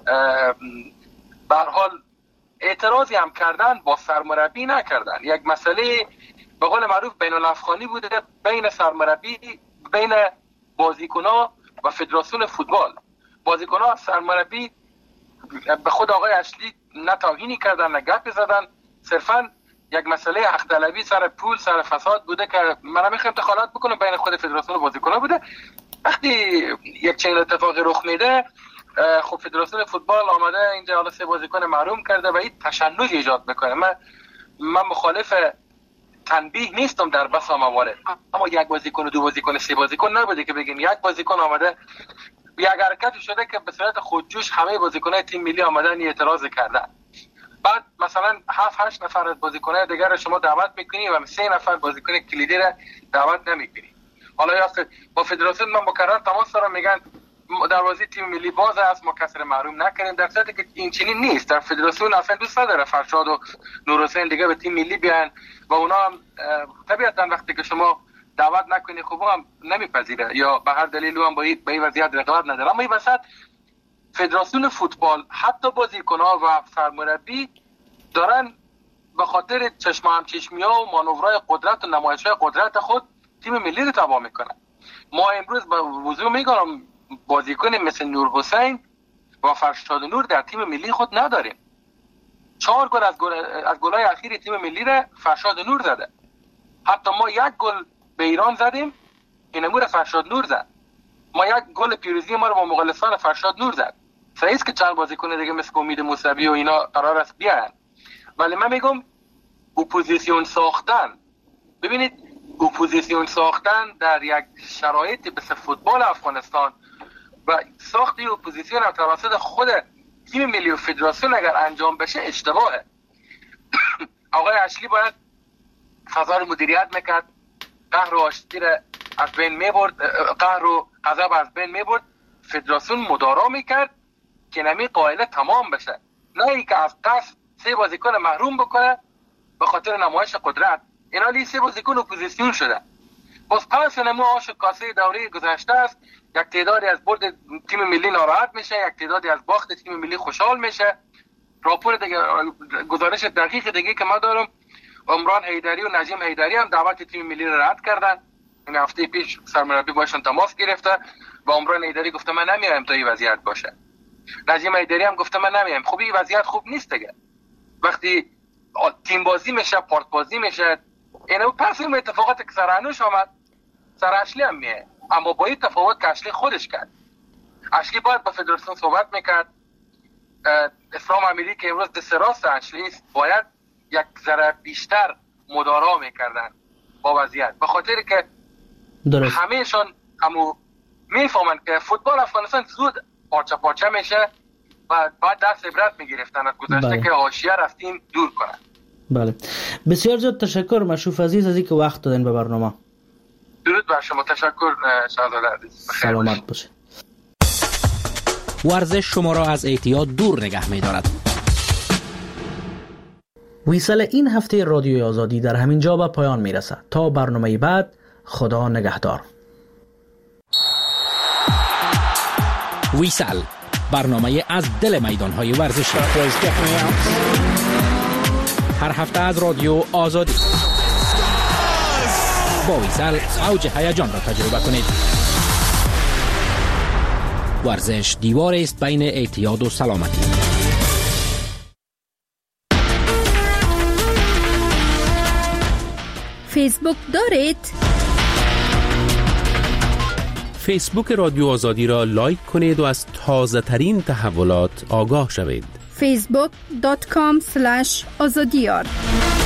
به هر حال اعتراضی هم کردن با سرمربی نکردن. یک مسئله به قول معروف بین الافغانی بوده بین سرمربی، بین بازیکن‌ها و فدراسیون فوتبال. بازیکن‌ها سرمربی به خود آقای اشلی نه توهینی کردن نه گپی زدن، صرفا یک مسئله حق طلبی سر پول سر فساد بوده که من نمیخوام دخالت بکنم بین خود فدراسیون و بازیکن‌ها بوده. وقتی یک چنین اتفاقی رخ میده خب فدراسیون فوتبال آمده اینجا حالا سه بازیکن محروم کرده و این تشنج ایجاد میکنه. من من مخالف تنبیه نیستم در بسا موارد، اما یک بازیکن و دو بازیکن سه بازیکن نبوده که بگیم یک بازیکن آمده یک حرکتی شده که به صورت خودجوش همه بازیکن‌های تیم ملی آمدن اعتراض کردن. بعد مثلا هفت هشت نفر از بازیکن‌های دیگر شما دعوت میکنی و سه نفر بازیکن کلیدی را دعوت نمیکنی. حالا یا با فدراسیون من مکرر تماس دارم، میگن دروازه تیم ملی باز است، ما کسی محروم نکنیم، در صورتی که این چنین نیست. در فدراسیون اصلا دوست نداره فرشاد و نور حسین دیگه به تیم ملی بیان و اونا هم طبیعتا وقتی که شما دعوت نکنی خب هم نمیپذیره یا به هر دلیلی هم با این وضعیت رقابت نداره. اما این وسط فدراسیون فوتبال حتی بازیکن‌ها و سرمربی دارن به خاطر چشم هم چشمی‌ها و مانورهای قدرت و نمایش‌های قدرت خود تیم ملی رو تباه میکنن. ما امروز به وضوح میگم بازیکن مثل نور حسین و فرشاد نور در تیم ملی خود نداریم. چهار گل از گل از گل‌های اخیر تیم ملی را فرشاد نور زده. حتی ما یک گل به ایران زدیم، این امور فرشاد نور زد. ما یک گل پیروزی ما رو با مغولستان فرشاد نور زد. صحیح است که چند بازیکن دیگه مثل امید موسوی و اینا قرار است بیان، ولی من میگم اپوزیسیون ساختن، ببینید اپوزیسیون ساختن در یک شرایطی مثل فوتبال افغانستان و ساخت اپوزیسیون هم توسط خود تیم ملی و فدراسیون اگر انجام بشه اشتباهه. آقای اشلی باید فضا رو مدیریت میکرد، قهر و آشتی رو از بین میبرد، قهر و غضب از بین میبرد، فدراسیون مدارا میکرد که نمی قائله تمام بشه، نه ای که از قصد سه بازیکن محروم بکنه به خاطر نمایش قدرت. اینا لی سه بازیکن اپوزیسیون شده. باز پس نمو آش کاسه دوره گذشته است، یک تعدادی از برد تیم ملی ناراحت میشه، یک تعدادی از باخت تیم ملی خوشحال میشه. راپور دیگه گزارش دقیق دیگه که ما دارم، عمران حیدری و نجیم حیدری هم دعوت تیم ملی را رد کردن. این هفته پیش سرمربی باشون تماس گرفته و عمران حیدری گفته من نمیایم تا این وضعیت باشه. نجیم حیدری هم گفته من نمیایم. خب این وضعیت خوب نیست دیگه. وقتی تیم بازی میشه، پارت بازی میشه، اینا پس این اتفاقات که سر انوش آمد سر اشلی هم میه، اما با این تفاوت که اشلی خودش کرد. اشلی باید با فدراسیون صحبت میکرد. اسلام امیری که امروز دست راست اشلی است باید یک ذره بیشتر مدارا میکردن با وضعیت، به خاطر که درست. همهشان همو میفهمن که فوتبال افغانستان زود پارچه پارچه میشه و باید دست عبرت میگرفتن از گذشته بله. که حاشیه رفتیم دور کنن. بله بسیار زیاد تشکر مشروف عزیز از اینکه وقت دادین به برنامه. درود بر شما. تشکر شهزاده عزیز. سلامت باشید. ورزش شما را از اعتیاد دور نگه می‌دارد. ویسل این هفته رادیوی آزادی در همین جا به پایان میرسد. تا برنامه بعد، خدا نگهدار. ویسل برنامه از دل میدان‌های ورزشی. هر هفته از رادیو آزادی. با ویسل اوج هیجان را تجربه کنید. ورزش دیوار است بین اعتیاد و سلامتی. فیسبوک دارید؟ فیسبوک رادیو آزادی را لایک کنید و از تازه ترین تحولات آگاه شوید. فیسبوک دات کام اسلش آزادیار